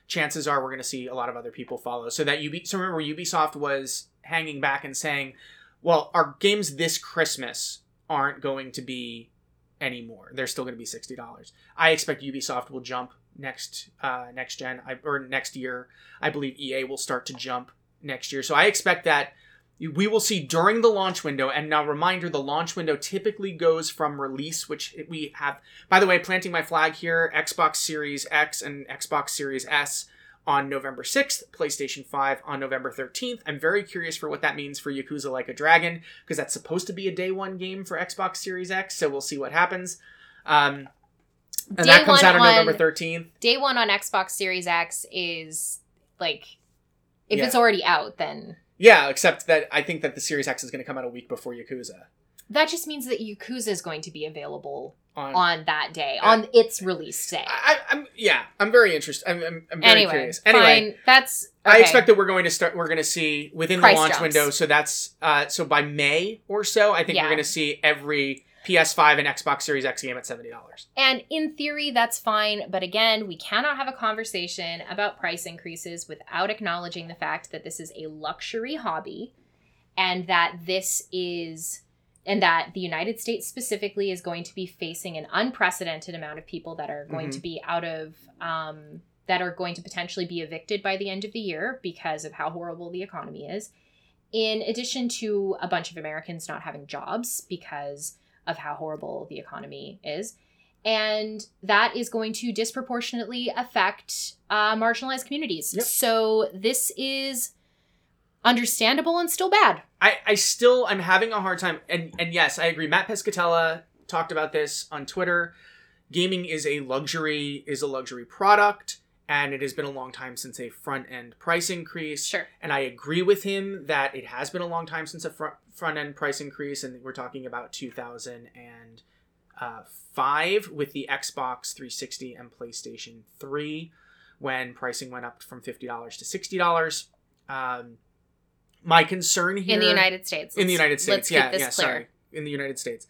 chances are we're going to see a lot of other people follow. So remember, Ubisoft was hanging back and saying, well, our games this Christmas aren't going to be anymore. They're still going to be $60. I expect Ubisoft will jump next gen or next year. I believe EA will start to jump next year. So I expect that we will see during the launch window. And now, reminder, the launch window typically goes from release, which we have, by the way, planting my flag here, Xbox Series X and Xbox Series S on November 6th, PlayStation 5 on November 13th. I'm very curious for what that means for Yakuza Like a Dragon, because that's supposed to be a day one game for Xbox Series X, so we'll see what happens. And that comes out on November 13th. Day one on Xbox Series X is, like, if it's already out, then... Yeah, except that I think that the Series X is going to come out a week before Yakuza. That just means that Yakuza is going to be available on that day, on its release day. I'm very interested. I'm very curious. Anyway, fine. That's okay. I expect that we're going to see within price the launch jumps. window. So that's so by May or so, I think we're going to see every PS5 and Xbox Series X game at $70. And in theory, that's fine. But again, we cannot have a conversation about price increases without acknowledging the fact that this is a luxury hobby, and that the United States specifically is going to be facing an unprecedented amount of people that are going to be that are going to potentially be evicted by the end of the year because of how horrible the economy is. In addition to a bunch of Americans not having jobs because of how horrible the economy is. And that is going to disproportionately affect marginalized communities. Yep. So this is understandable and still bad. I'm having a hard time. And yes, I agree. Matt Pescatella talked about this on Twitter. Gaming is a luxury product. And it has been a long time since a front-end price increase. Sure. And I agree with him that it has been a long time since a front-end price increase. And we're talking about 2005 with the Xbox 360 and PlayStation 3, when pricing went up from $50 to $60. My concern here... In the United States. Let's keep this clear. Sorry. In the United States.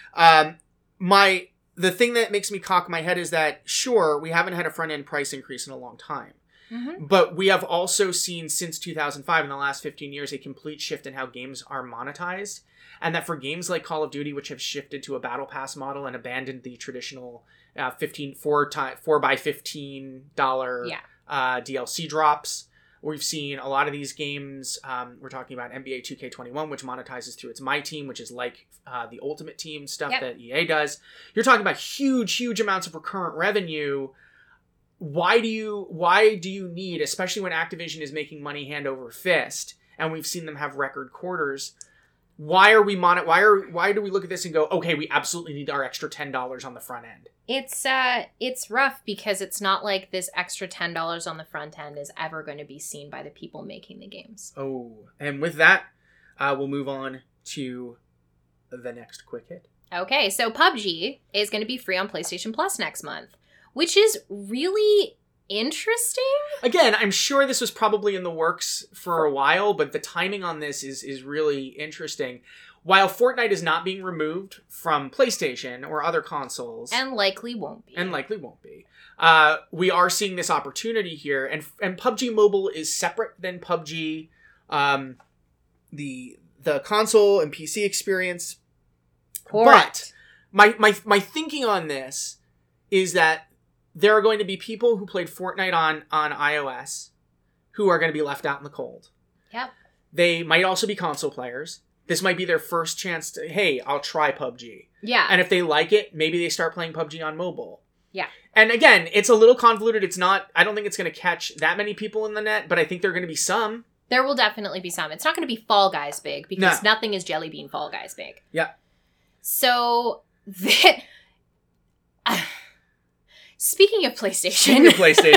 The thing that makes me cock my head is that, sure, we haven't had a front-end price increase in a long time. Mm-hmm. But we have also seen, since 2005, in the last 15 years, a complete shift in how games are monetized. And that for games like Call of Duty, which have shifted to a Battle Pass model and abandoned the traditional $4 by $15 DLC drops, we've seen a lot of these games. We're talking about NBA 2K21, which monetizes through its My Team, which is like the Ultimate Team stuff that EA does. You're talking about huge amounts of recurrent revenue. Why do you need, especially when Activision is making money hand over fist, and we've seen them have record quarters? Why do we look at this and go, okay, we absolutely need our extra $10 on the front end? It's rough because it's not like this extra $10 on the front end is ever going to be seen by the people making the games. Oh, and with that, we'll move on to the next quick hit. Okay, so PUBG is going to be free on PlayStation Plus next month, which is really interesting. Again, I'm sure this was probably in the works for a while, but the timing on this is really interesting. While Fortnite is not being removed from PlayStation or other consoles. And likely won't be. We are seeing this opportunity here. And PUBG Mobile is separate than PUBG, the console and PC experience. Correct. But my thinking on this is that there are going to be people who played Fortnite on iOS who are going to be left out in the cold. Yep. They might also be console players. This might be their first chance to, hey, I'll try PUBG. Yeah. And if they like it, maybe they start playing PUBG on mobile. Yeah. And again, it's a little convoluted. I don't think it's going to catch that many people in the net, but I think there are going to be some. There will definitely be some. It's not going to be Fall Guys big because nothing is Jelly Bean Fall Guys big. Yeah. So, speaking of PlayStation.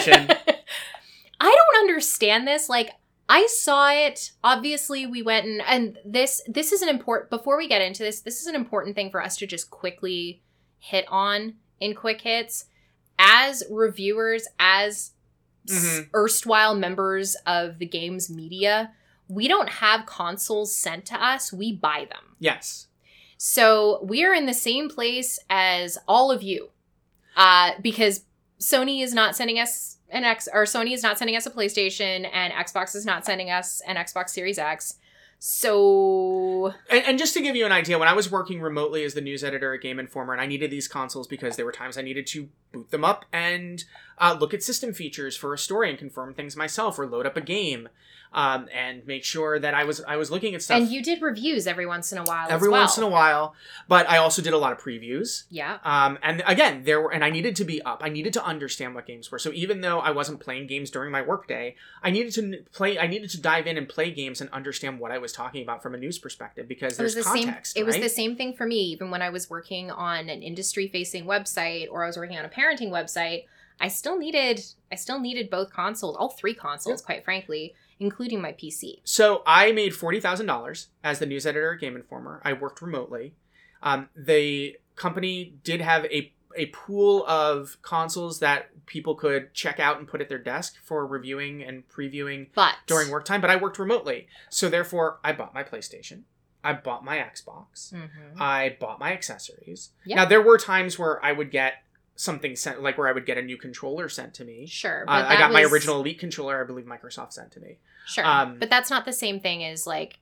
I don't understand this. Like, I saw it. Obviously, we went and this is an important, before we get into this is an important thing for us to just quickly hit on in quick hits. As reviewers, as erstwhile members of the game's media, we don't have consoles sent to us. We buy them. Yes. So we're in the same place as all of you. Because Sony is not sending us or Sony is not sending us a PlayStation, and Xbox is not sending us an Xbox Series X. So... And just to give you an idea, when I was working remotely as the news editor at Game Informer, and I needed these consoles because there were times I needed to boot them up and look at system features for a story and confirm things myself, or load up a game, and make sure that I was looking at stuff. And you did reviews every once in a while Every once in a while, but I also did a lot of previews. Yeah. And again, and I needed to be up. I needed to understand what games were. So even though I wasn't playing games during my workday, I needed to dive in and play games and understand what I was talking about from a news perspective, because there's context. It was the same thing for me, even when I was working on an industry-facing website, or I was working on a parenting website. I still needed both consoles, all three consoles, quite frankly, including my PC. So I made $40,000 as the news editor at Game Informer. I worked remotely. The company did have a pool of consoles that people could check out and put at their desk for reviewing and previewing during work time, but I worked remotely. So therefore, I bought my PlayStation. I bought my Xbox. Mm-hmm. I bought my accessories. Yep. Now, there were times where I would get something sent, like where I would get a new controller sent to me. Sure. But I got my original Elite controller, I believe Microsoft sent to me. Sure. But that's not the same thing as, like,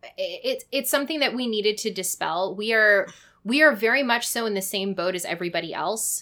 it's something that we needed to dispel. We are very much so in the same boat as everybody else,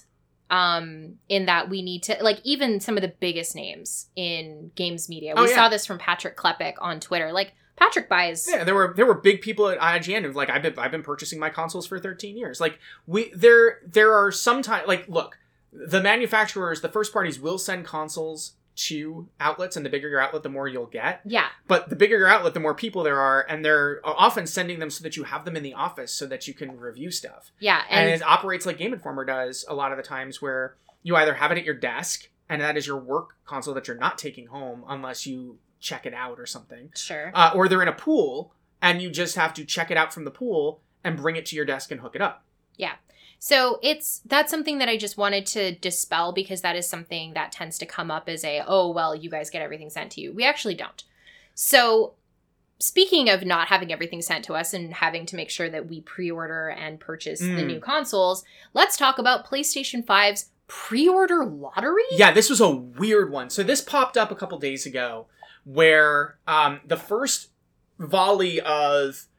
in that we need to, like, even some of the biggest names in games media. We saw this from Patrick Klepek on Twitter. Like, Patrick buys... Yeah, there were big people at IGN who, like, I've been purchasing my consoles for 13 years. Like, there are sometimes, like, look, the manufacturers, the first parties will send consoles to outlets, and the bigger your outlet, the more you'll get. Yeah. But the bigger your outlet, the more people there are, and they're often sending them so that you have them in the office so that you can review stuff. Yeah. And it operates like Game Informer does a lot of the times, where you either have it at your desk, and that is your work console that you're not taking home unless you check it out or something. Sure. Or they're in a pool, and you just have to check it out from the pool and bring it to your desk and hook it up. Yeah. So that's something that I just wanted to dispel, because that is something that tends to come up as oh, well, you guys get everything sent to you. We actually don't. So speaking of not having everything sent to us and having to make sure that we pre-order and purchase the new consoles, let's talk about PlayStation 5's pre-order lottery? Yeah, this was a weird one. So this popped up a couple days ago, where the first volley of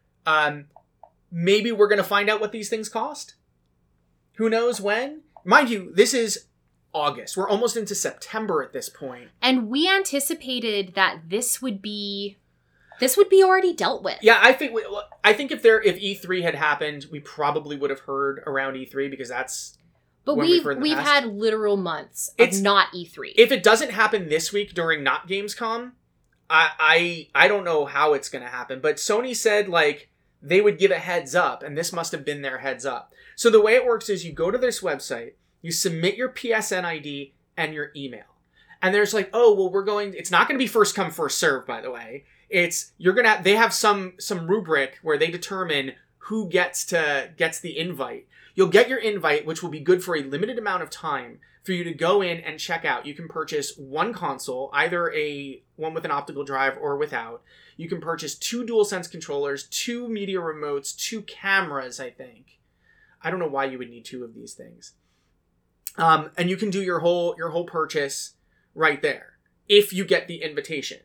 maybe we're going to find out what these things cost. Who knows when? Mind you, this is August. We're almost into September at this point. And we anticipated that this would be already dealt with. Yeah, I think if E3 had happened, we probably would have heard around E3, because that's... But we've had literal months of not E3. If it doesn't happen this week during not Gamescom, I don't know how it's going to happen. But Sony said, like, they would give a heads up, and this must have been their heads up. So the way it works is you go to this website, you submit your PSN ID and your email. And there's like, oh, well, it's not going to be first come, first serve, by the way. They have some rubric where they determine who gets the invite. You'll get your invite, which will be good for a limited amount of time for you to go in and check out. You can purchase one console, either one with an optical drive or without. You can purchase 2 DualSense controllers, 2 media remotes, 2 cameras, I think. I don't know why you would need 2 of these things. And you can do your whole purchase right there if you get the invitation.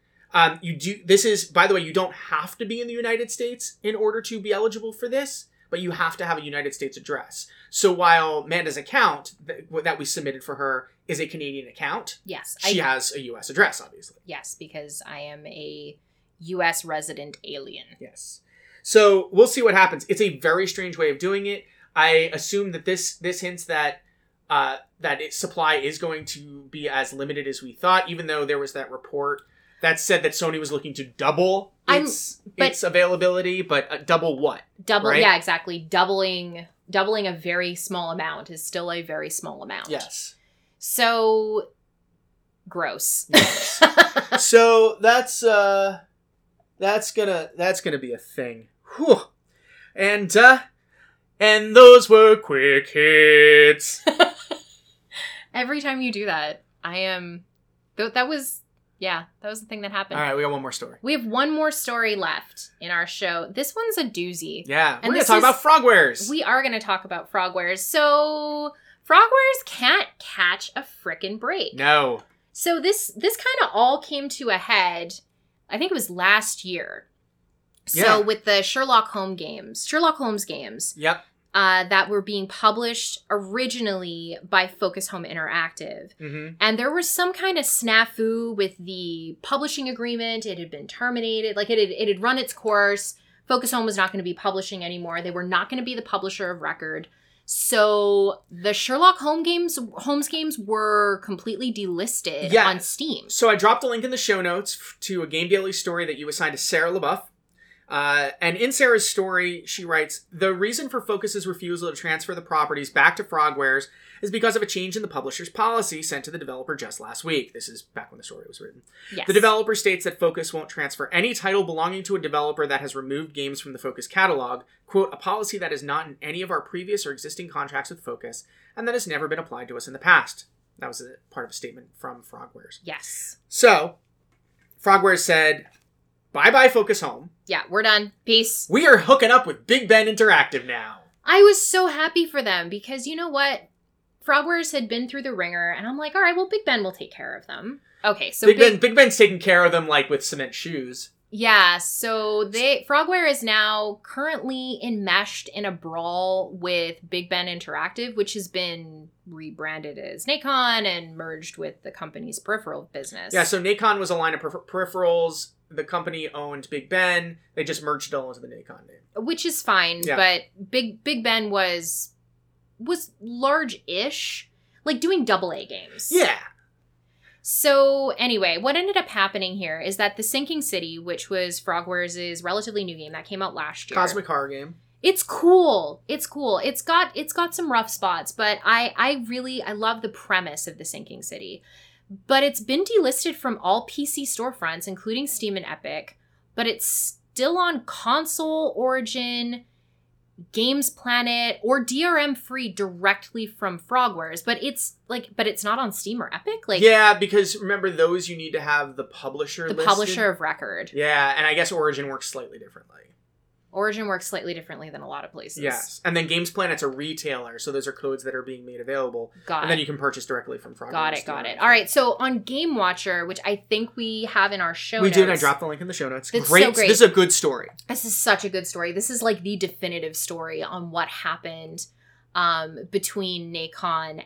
This is, by the way, you don't have to be in the United States in order to be eligible for this, but you have to have a United States address. So while Amanda's account that we submitted for her is a Canadian account, yes, she has a U.S. address, obviously. Yes, because I am a U.S. resident alien. Yes. So we'll see what happens. It's a very strange way of doing it. I assume that this hints that supply is going to be as limited as we thought, even though there was that report that said that Sony was looking to double its availability, but double what? Right? Yeah, exactly. Doubling a very small amount is still a very small amount. Yes. So gross. Yes. So that's gonna be a thing. Whew. And those were quick hits. Every time you do that, I am. That was the thing that happened. All right, we got one more story. We have one more story left in our show. This one's a doozy. Yeah, we're going to talk about Frogwares. We are going to talk about Frogwares. So, Frogwares can't catch a frickin' break. No. So this kind of all came to a head, I think it was last year. So with the Sherlock Holmes games. Yep. That were being published originally by Focus Home Interactive. Mm-hmm. And there was some kind of snafu with the publishing agreement. It had been terminated. Like, it had run its course. Focus Home was not going to be publishing anymore. They were not going to be the publisher of record. So the Sherlock Holmes games were completely delisted on Steam. So I dropped a link in the show notes to a Game Daily story that you assigned to Sarah LaBeouf. And in Sarah's story, she writes, the reason for Focus's refusal to transfer the properties back to Frogwares is because of a change in the publisher's policy sent to the developer just last week. This is back when the story was written. Yes. The developer states that Focus won't transfer any title belonging to a developer that has removed games from the Focus catalog, quote, a policy that is not in any of our previous or existing contracts with Focus, and that has never been applied to us in the past. That was a part of a statement from Frogwares. Yes. So, Frogwares said, bye-bye Focus Home. Yeah, we're done. Peace. We are hooking up with Big Ben Interactive now. I was so happy for them because you know what? Frogwares had been through the ringer, and I'm like, all right, well, Big Ben will take care of them. Okay, so Big Ben's taking care of them like with cement shoes. Yeah, so Frogware is now currently enmeshed in a brawl with Big Ben Interactive, which has been rebranded as Nacon and merged with the company's peripheral business. Yeah, so Nacon was a line of peripherals. The company owned Big Ben. They just merged it all into the Nacon name. Which is fine, but Big Ben was large-ish, like doing AA games. Yeah. So anyway, what ended up happening here is that The Sinking City, which was Frogwares' relatively new game that came out last year. Cosmic horror game. It's cool. It's cool. It's got some rough spots, but I love the premise of The Sinking City. But it's been delisted from all PC storefronts, including Steam and Epic, but it's still on console, Origin, Games Planet, or DRM free directly from Frogwares, but it's not on Steam or Epic. Yeah, because remember those you need to have the publisher listed. Publisher of record. Yeah, and I guess Origin works slightly differently. Origin works slightly differently than a lot of places. Yes, and then Games Planet's a retailer, so those are codes that are being made available. And then you can purchase directly from Frogwares. Got it. All right, so on Game Watcher, which I think we have in our show notes. We do, and I dropped the link in the show notes. It's great. So great. This is a good story. This is such a good story. This is like the definitive story on what happened between Nacon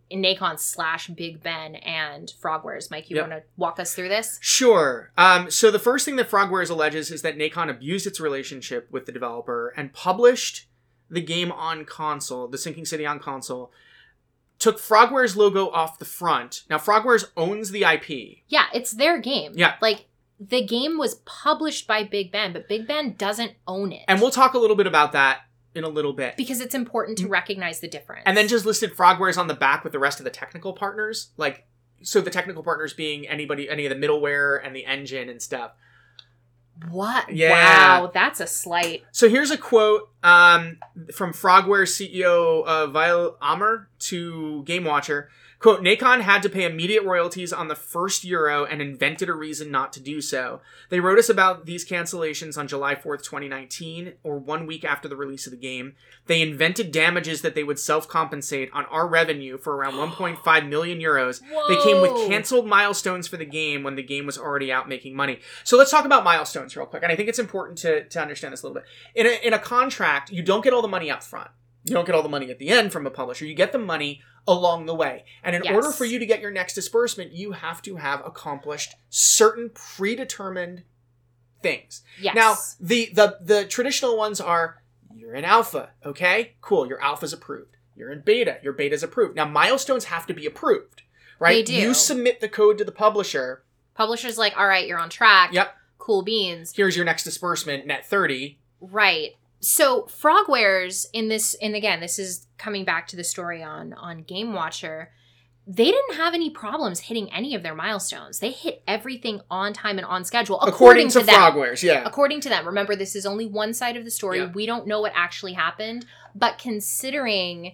/ Big Ben and Frogwares. Mike, you want to walk us through this? Sure. So the first thing that Frogwares alleges is that Nacon abused its relationship with the developer and published the game on console, The Sinking City on console, took Frogwares' logo off the front. Now, Frogwares owns the IP. Yeah, it's their game. Yeah. Like, the game was published by Big Ben, but Big Ben doesn't own it. And we'll talk a little bit about that in a little bit. Because it's important to recognize the difference. And then just listed Frogwares on the back with the rest of the technical partners. Like, so the technical partners being any of the middleware and the engine and stuff. What? Yeah. Wow, that's a slight. So here's a quote from Frogwares CEO Vail Amr to Game Watcher. Quote, Nacon had to pay immediate royalties on the first euro and invented a reason not to do so. They wrote us about these cancellations on July 4th, 2019, or 1 week after the release of the game. They invented damages that they would self-compensate on our revenue for around 1.5 million euros. Whoa. They came with canceled milestones for the game when the game was already out making money. So let's talk about milestones real quick. And I think it's important to understand this a little bit. In a contract, you don't get all the money up front. You don't get all the money at the end from a publisher. You get the money along the way. And in order for you to get your next disbursement, you have to have accomplished certain predetermined things. Yes. Now, the traditional ones are, you're in alpha, okay? Cool, your alpha's approved. You're in beta, your beta's approved. Now, milestones have to be approved, right? They do. You submit the code to the publisher. Publisher's like, all right, you're on track. Yep. Cool beans. Here's your next disbursement, net 30. Right. So Frogwares this is coming back to the story on Game Watcher. They didn't have any problems hitting any of their milestones. They hit everything on time and on schedule. According to them. Frogwares, yeah. According to them. Remember, this is only one side of the story. Yeah. We don't know what actually happened. But considering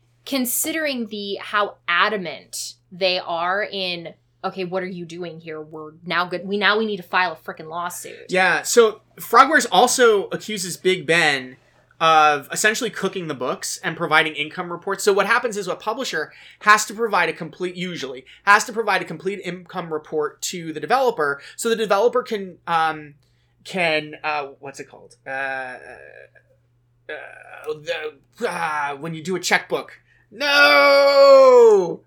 how adamant they are in, okay, what are you doing here? We're now good. We need to file a freaking lawsuit. Yeah, so Frogwares also accuses Big Ben of essentially cooking the books and providing income reports. So what happens is a publisher has to provide a complete income report to the developer, so the developer can what's it called? When you do a checkbook. No!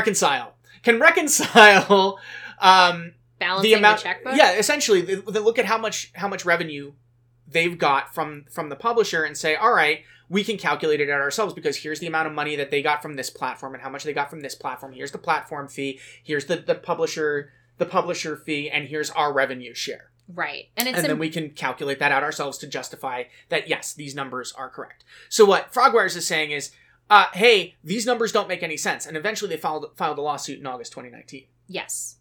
Can reconcile Balancing the amount, the checkbook? Yeah, essentially, they look at how much revenue they've got from the publisher and say, all right, we can calculate it out ourselves because here's the amount of money that they got from this platform and how much they got from this platform. Here's the platform fee. Here's the publisher fee, and here's our revenue share. Right. And then we can calculate that out ourselves to justify that, yes, these numbers are correct. So what Frogwares is saying is, hey, these numbers don't make any sense. And eventually they filed a lawsuit in August 2019. Yes.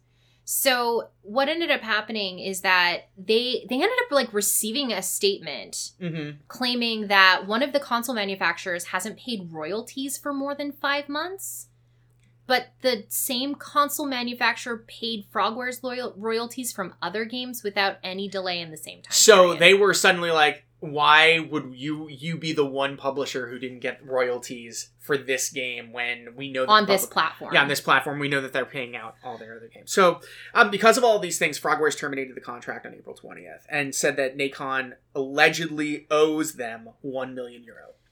So what ended up happening is that they ended up like receiving a statement claiming that one of the console manufacturers hasn't paid royalties for more than 5 months, but the same console manufacturer paid Frogwares royalties from other games without any delay in the same time. So period. they were suddenly like, why would you be the one publisher who didn't get royalties for this game when we know that on this platform? Yeah, on this platform, we know that they're paying out all their other games. So, because of all these things, Frogwares terminated the contract on April 20th and said that Nacon allegedly owes them €1 million.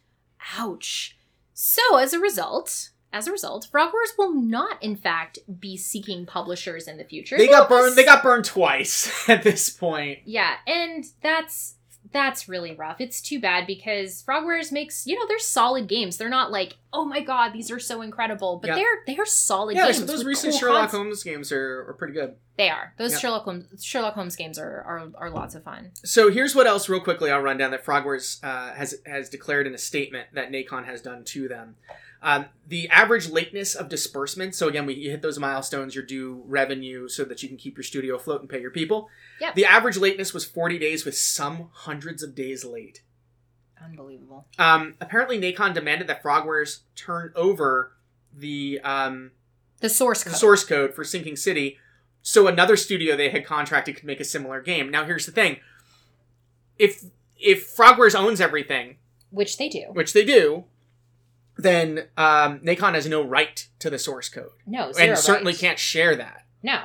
Ouch. So, as a result, Frogwares will not, in fact, be seeking publishers in the future. They got burned twice at this point. Yeah, and that's really rough. It's too bad because Frogwares makes, they're solid games. They're not like, oh my god, these are so incredible, but they're solid games. Yeah, those recent cool Sherlock Holmes games are pretty good. They are. Those Sherlock Holmes games are lots of fun. So here's what else, real quickly, I'll run down that Frogwares has declared in a statement that Nacon has done to them. The average lateness of disbursement. So again, you hit those milestones, you're due revenue so that you can keep your studio afloat and pay your people. Yep. The average lateness was 40 days with some hundreds of days late. Unbelievable. Apparently Nacon demanded that Frogwares turn over the source code. The source code for Sinking City so another studio they had contracted could make a similar game. Now here's the thing. If Frogwares owns everything, which they do, then Nacon has no right to the source code. No, zero and certainly right. can't share that. No.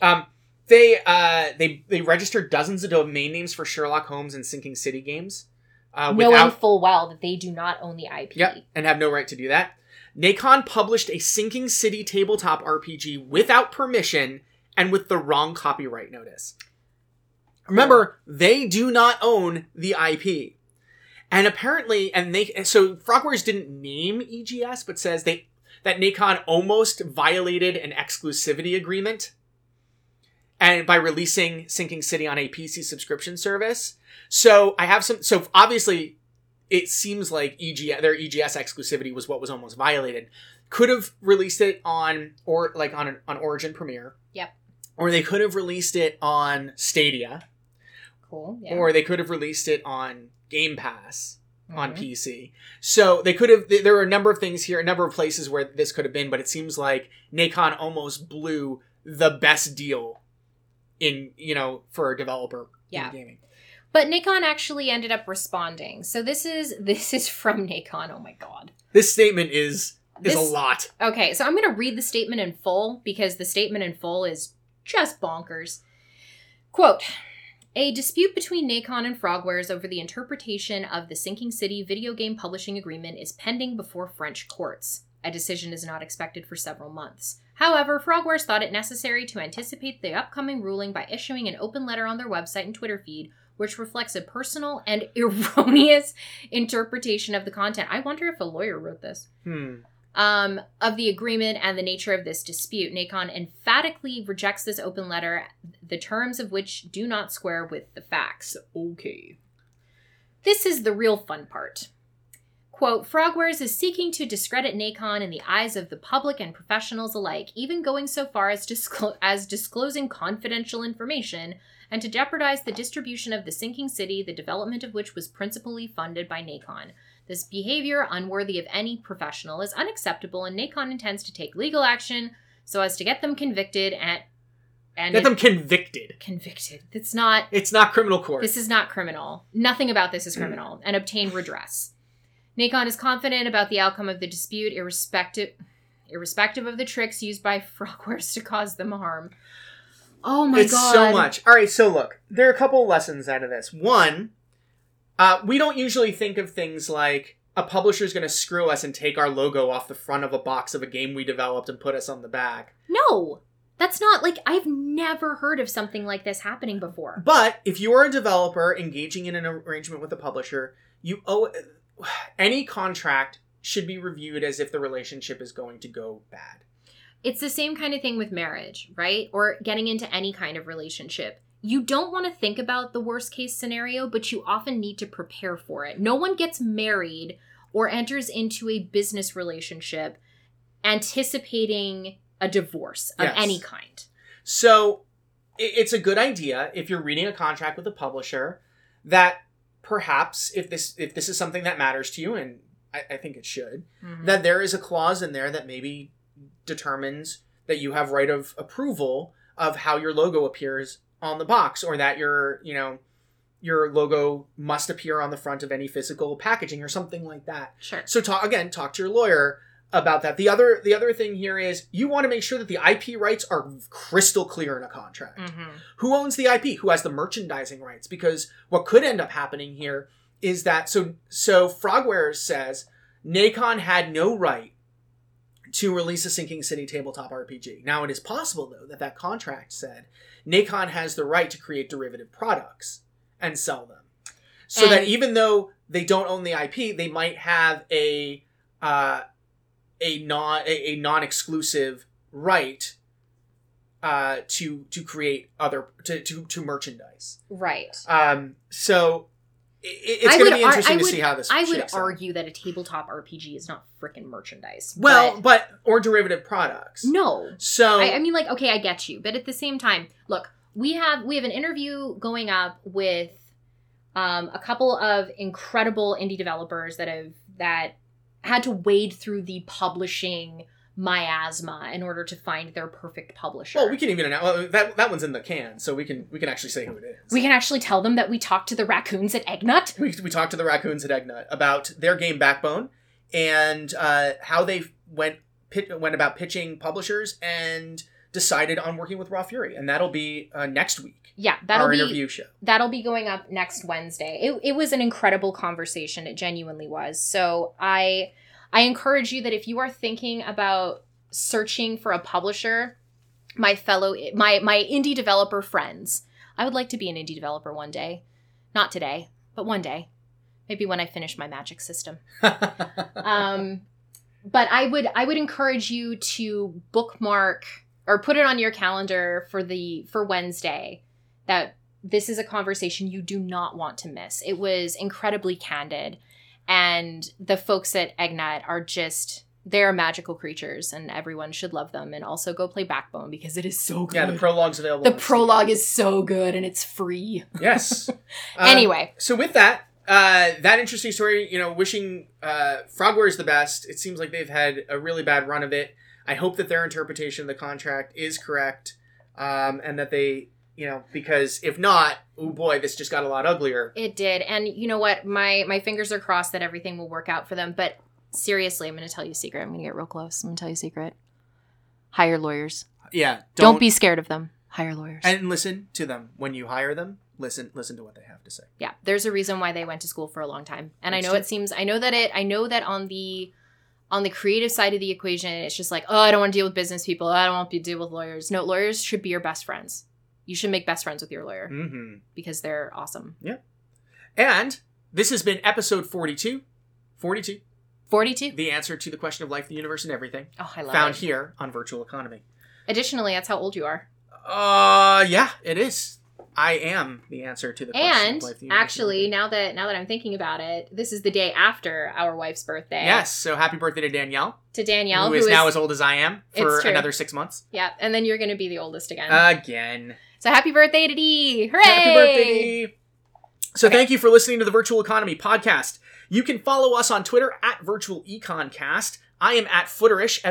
They registered dozens of domain names for Sherlock Holmes and Sinking City games. Knowing full well that they do not own the IP. Yep, and have no right to do that. Nacon published a Sinking City tabletop RPG without permission and with the wrong copyright notice. Remember, they do not own the IP. And apparently, so Frogwares didn't name EGS, but says that Nacon almost violated an exclusivity agreement and by releasing Sinking City on a PC subscription service. So so obviously it seems like their EGS exclusivity was what was almost violated. Could have released it on Origin Premiere. Yep. Or they could have released it on Stadia. Cool. Yeah. Or they could have released it on Game Pass on PC. So they could have, there were a number of things here, a number of places where this could have been, but it seems like Nacon almost blew the best deal for a developer in gaming. But Nacon actually ended up responding. So this is from Nacon. Oh my god. This statement is a lot. Okay, so I'm going to read the statement in full because the statement in full is just bonkers. Quote, a dispute between Nacon and Frogwares over the interpretation of the Sinking City video game publishing agreement is pending before French courts. A decision is not expected for several months. However, Frogwares thought it necessary to anticipate the upcoming ruling by issuing an open letter on their website and Twitter feed, which reflects a personal and erroneous interpretation of the content. I wonder if a lawyer wrote this. Of the agreement and the nature of this dispute. Nacon emphatically rejects this open letter, the terms of which do not square with the facts. Okay. This is the real fun part. Quote, Frogwares is seeking to discredit Nacon in the eyes of the public and professionals alike, even going so far as disclosing confidential information and to jeopardize the distribution of the Sinking City, the development of which was principally funded by Nacon. This behavior, unworthy of any professional, is unacceptable, and Nacon intends to take legal action so as to get them convicted And Get them convicted. Convicted. It's not criminal court. This is not criminal. Nothing about this is criminal. And obtain redress. Nacon is confident about the outcome of the dispute, irrespective of the tricks used by Frogwares to cause them harm. Oh my god. It's so much. All right, so look, there are a couple of lessons out of this. One, we don't usually think of things like a publisher's going to screw us and take our logo off the front of a box of a game we developed and put us on the back. No. That's not, like, I've never heard of something like this happening before. But if you are a developer engaging in an arrangement with a publisher, you owe... Any contract should be reviewed as if the relationship is going to go bad. It's the same kind of thing with marriage, right? Or getting into any kind of relationship. You don't want to think about the worst case scenario, but you often need to prepare for it. No one gets married or enters into a business relationship anticipating a divorce of any kind. So it's a good idea if you're reading a contract with a publisher that perhaps if this is something that matters to you, and I think it should, that there is a clause in there that maybe determines that you have right of approval of how your logo appears on the box, or that your logo must appear on the front of any physical packaging or something like that. Sure. So talk to your lawyer about that. The other thing here is you want to make sure that the IP rights are crystal clear in a contract. Who owns the IP? Who has the merchandising rights? Because what could end up happening here is that so Frogwares says Nacon had no right to release a Sinking City tabletop RPG. Now it is possible though that contract said Nacon has the right to create derivative products and sell them. So that even though they don't own the IP, they might have a non-exclusive right to create other to merchandise. Right. So it's going to be interesting to see how this. I would argue that a tabletop RPG is not frickin' merchandise. Well, or derivative products. No. So I mean, like, okay, I get you, but at the same time, look, we have an interview going up with a couple of incredible indie developers that had to wade through the publishing miasma in order to find their perfect publisher. Well, we can even announce that one's in the can, so we can actually say who it is. We can actually tell them that we talked to the raccoons at Eggnut. We talked to the raccoons at Eggnut about their game Backbone and how they went about pitching publishers and decided on working with Raw Fury, and that'll be next week. Yeah, our interview show. That'll be going up next Wednesday. It was an incredible conversation. It genuinely was. So I encourage you that if you are thinking about searching for a publisher, my indie developer friends, I would like to be an indie developer one day. Not today, but one day. Maybe when I finish my magic system. But I would encourage you to bookmark or put it on your calendar for Wednesday, that this is a conversation you do not want to miss. It was incredibly candid, and the folks at Eggnut are they're magical creatures, and everyone should love them, and also go play Backbone because it is so good. Yeah, the prologue's available. The prologue is so good, and it's free. Yes. Anyway. So with that interesting story, wishing Frogwares the best. It seems like they've had a really bad run of it. I hope that their interpretation of the contract is correct, and that they, because if not, oh boy, this just got a lot uglier. It did. And you know what? My fingers are crossed that everything will work out for them. But seriously, I'm going to tell you a secret. I'm going to get real close. I'm going to tell you a secret. Hire lawyers. Yeah. Don't be scared of them. Hire lawyers. And listen to them. When you hire them, listen to what they have to say. Yeah. There's a reason why they went to school for a long time. And I know that on the creative side of the equation, it's just like, oh, I don't want to deal with business people. I don't want to deal with lawyers. No, lawyers should be your best friends. You should make best friends with your lawyer because they're awesome. Yeah. And this has been episode 42. 42. 42? The answer to the question of life, the universe, and everything. Oh, I love Found it. here on Virtual Economy. Additionally, that's how old you are. Yeah, it is. I am the answer to the question of life, the universe. And actually, now that I'm thinking about it, this is the day after our wife's birthday. Yes, so happy birthday to Danielle. To Danielle, who is now as old as I am for another 6 months. Yeah, and then you're going to be the oldest again. Again. So happy birthday to Dee! Hooray! Happy birthday, Dee! So thank you for listening to the Virtual Economy podcast. You can follow us on Twitter at Virtual Econcast. I am at Futterish,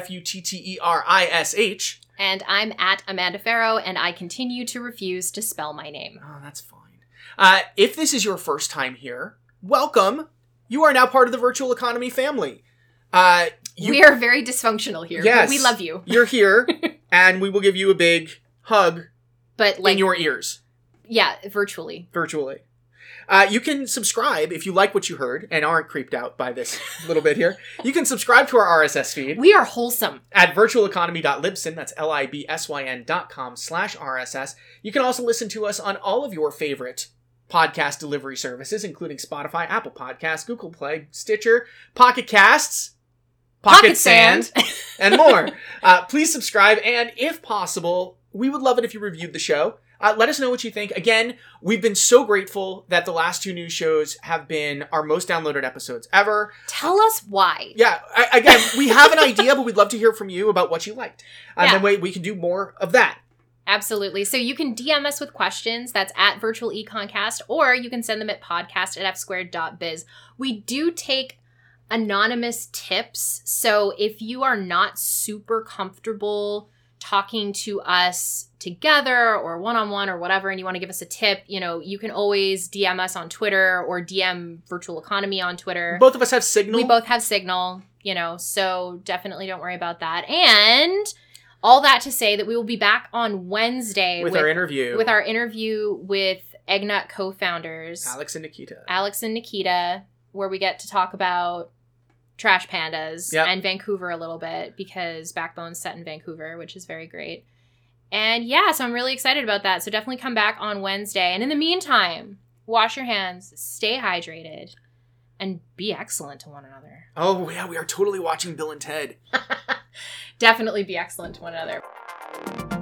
Futterish. And I'm at Amanda Farrow, and I continue to refuse to spell my name. Oh, that's fine. If this is your first time here, welcome. You are now part of the Virtual Economy family. We are very dysfunctional here, yes, but we love you. You're here, and we will give you a big hug in your ears. Yeah, virtually. Virtually. You can subscribe if you like what you heard and aren't creeped out by this little bit here. You can subscribe to our RSS feed. We are wholesome. At virtualeconomy.libsyn, that's libsyn.com/RSS. You can also listen to us on all of your favorite podcast delivery services, including Spotify, Apple Podcasts, Google Play, Stitcher, Pocket Casts, Pocket Sand, and more. Please subscribe, and if possible, we would love it if you reviewed the show. Let us know what you think. Again, we've been so grateful that the last 2 news shows have been our most downloaded episodes ever. Tell us why. Yeah, again, we have an idea, but we'd love to hear from you about what you liked. And then we can do more of that. Absolutely. So you can DM us with questions. That's at Virtual Econcast, or you can send them at podcast@fsquared.biz. We do take anonymous tips. So if you are not super comfortable talking to us together or one-on-one or whatever, and you want to give us a tip, you can always DM us on Twitter or DM Virtual Economy on Twitter. Both of us have Signal. We both have Signal, so definitely don't worry about that. And all that to say that we will be back on Wednesday with our interview. With our interview with Eggnut co-founders. Alex and Nikita, where we get to talk about Trash Pandas and Vancouver a little bit, because Backbone's set in Vancouver, which is very great. And so I'm really excited about that. So definitely come back on Wednesday. And in the meantime, wash your hands, stay hydrated, and be excellent to one another. Oh, yeah, we are totally watching Bill and Ted. Definitely be excellent to one another.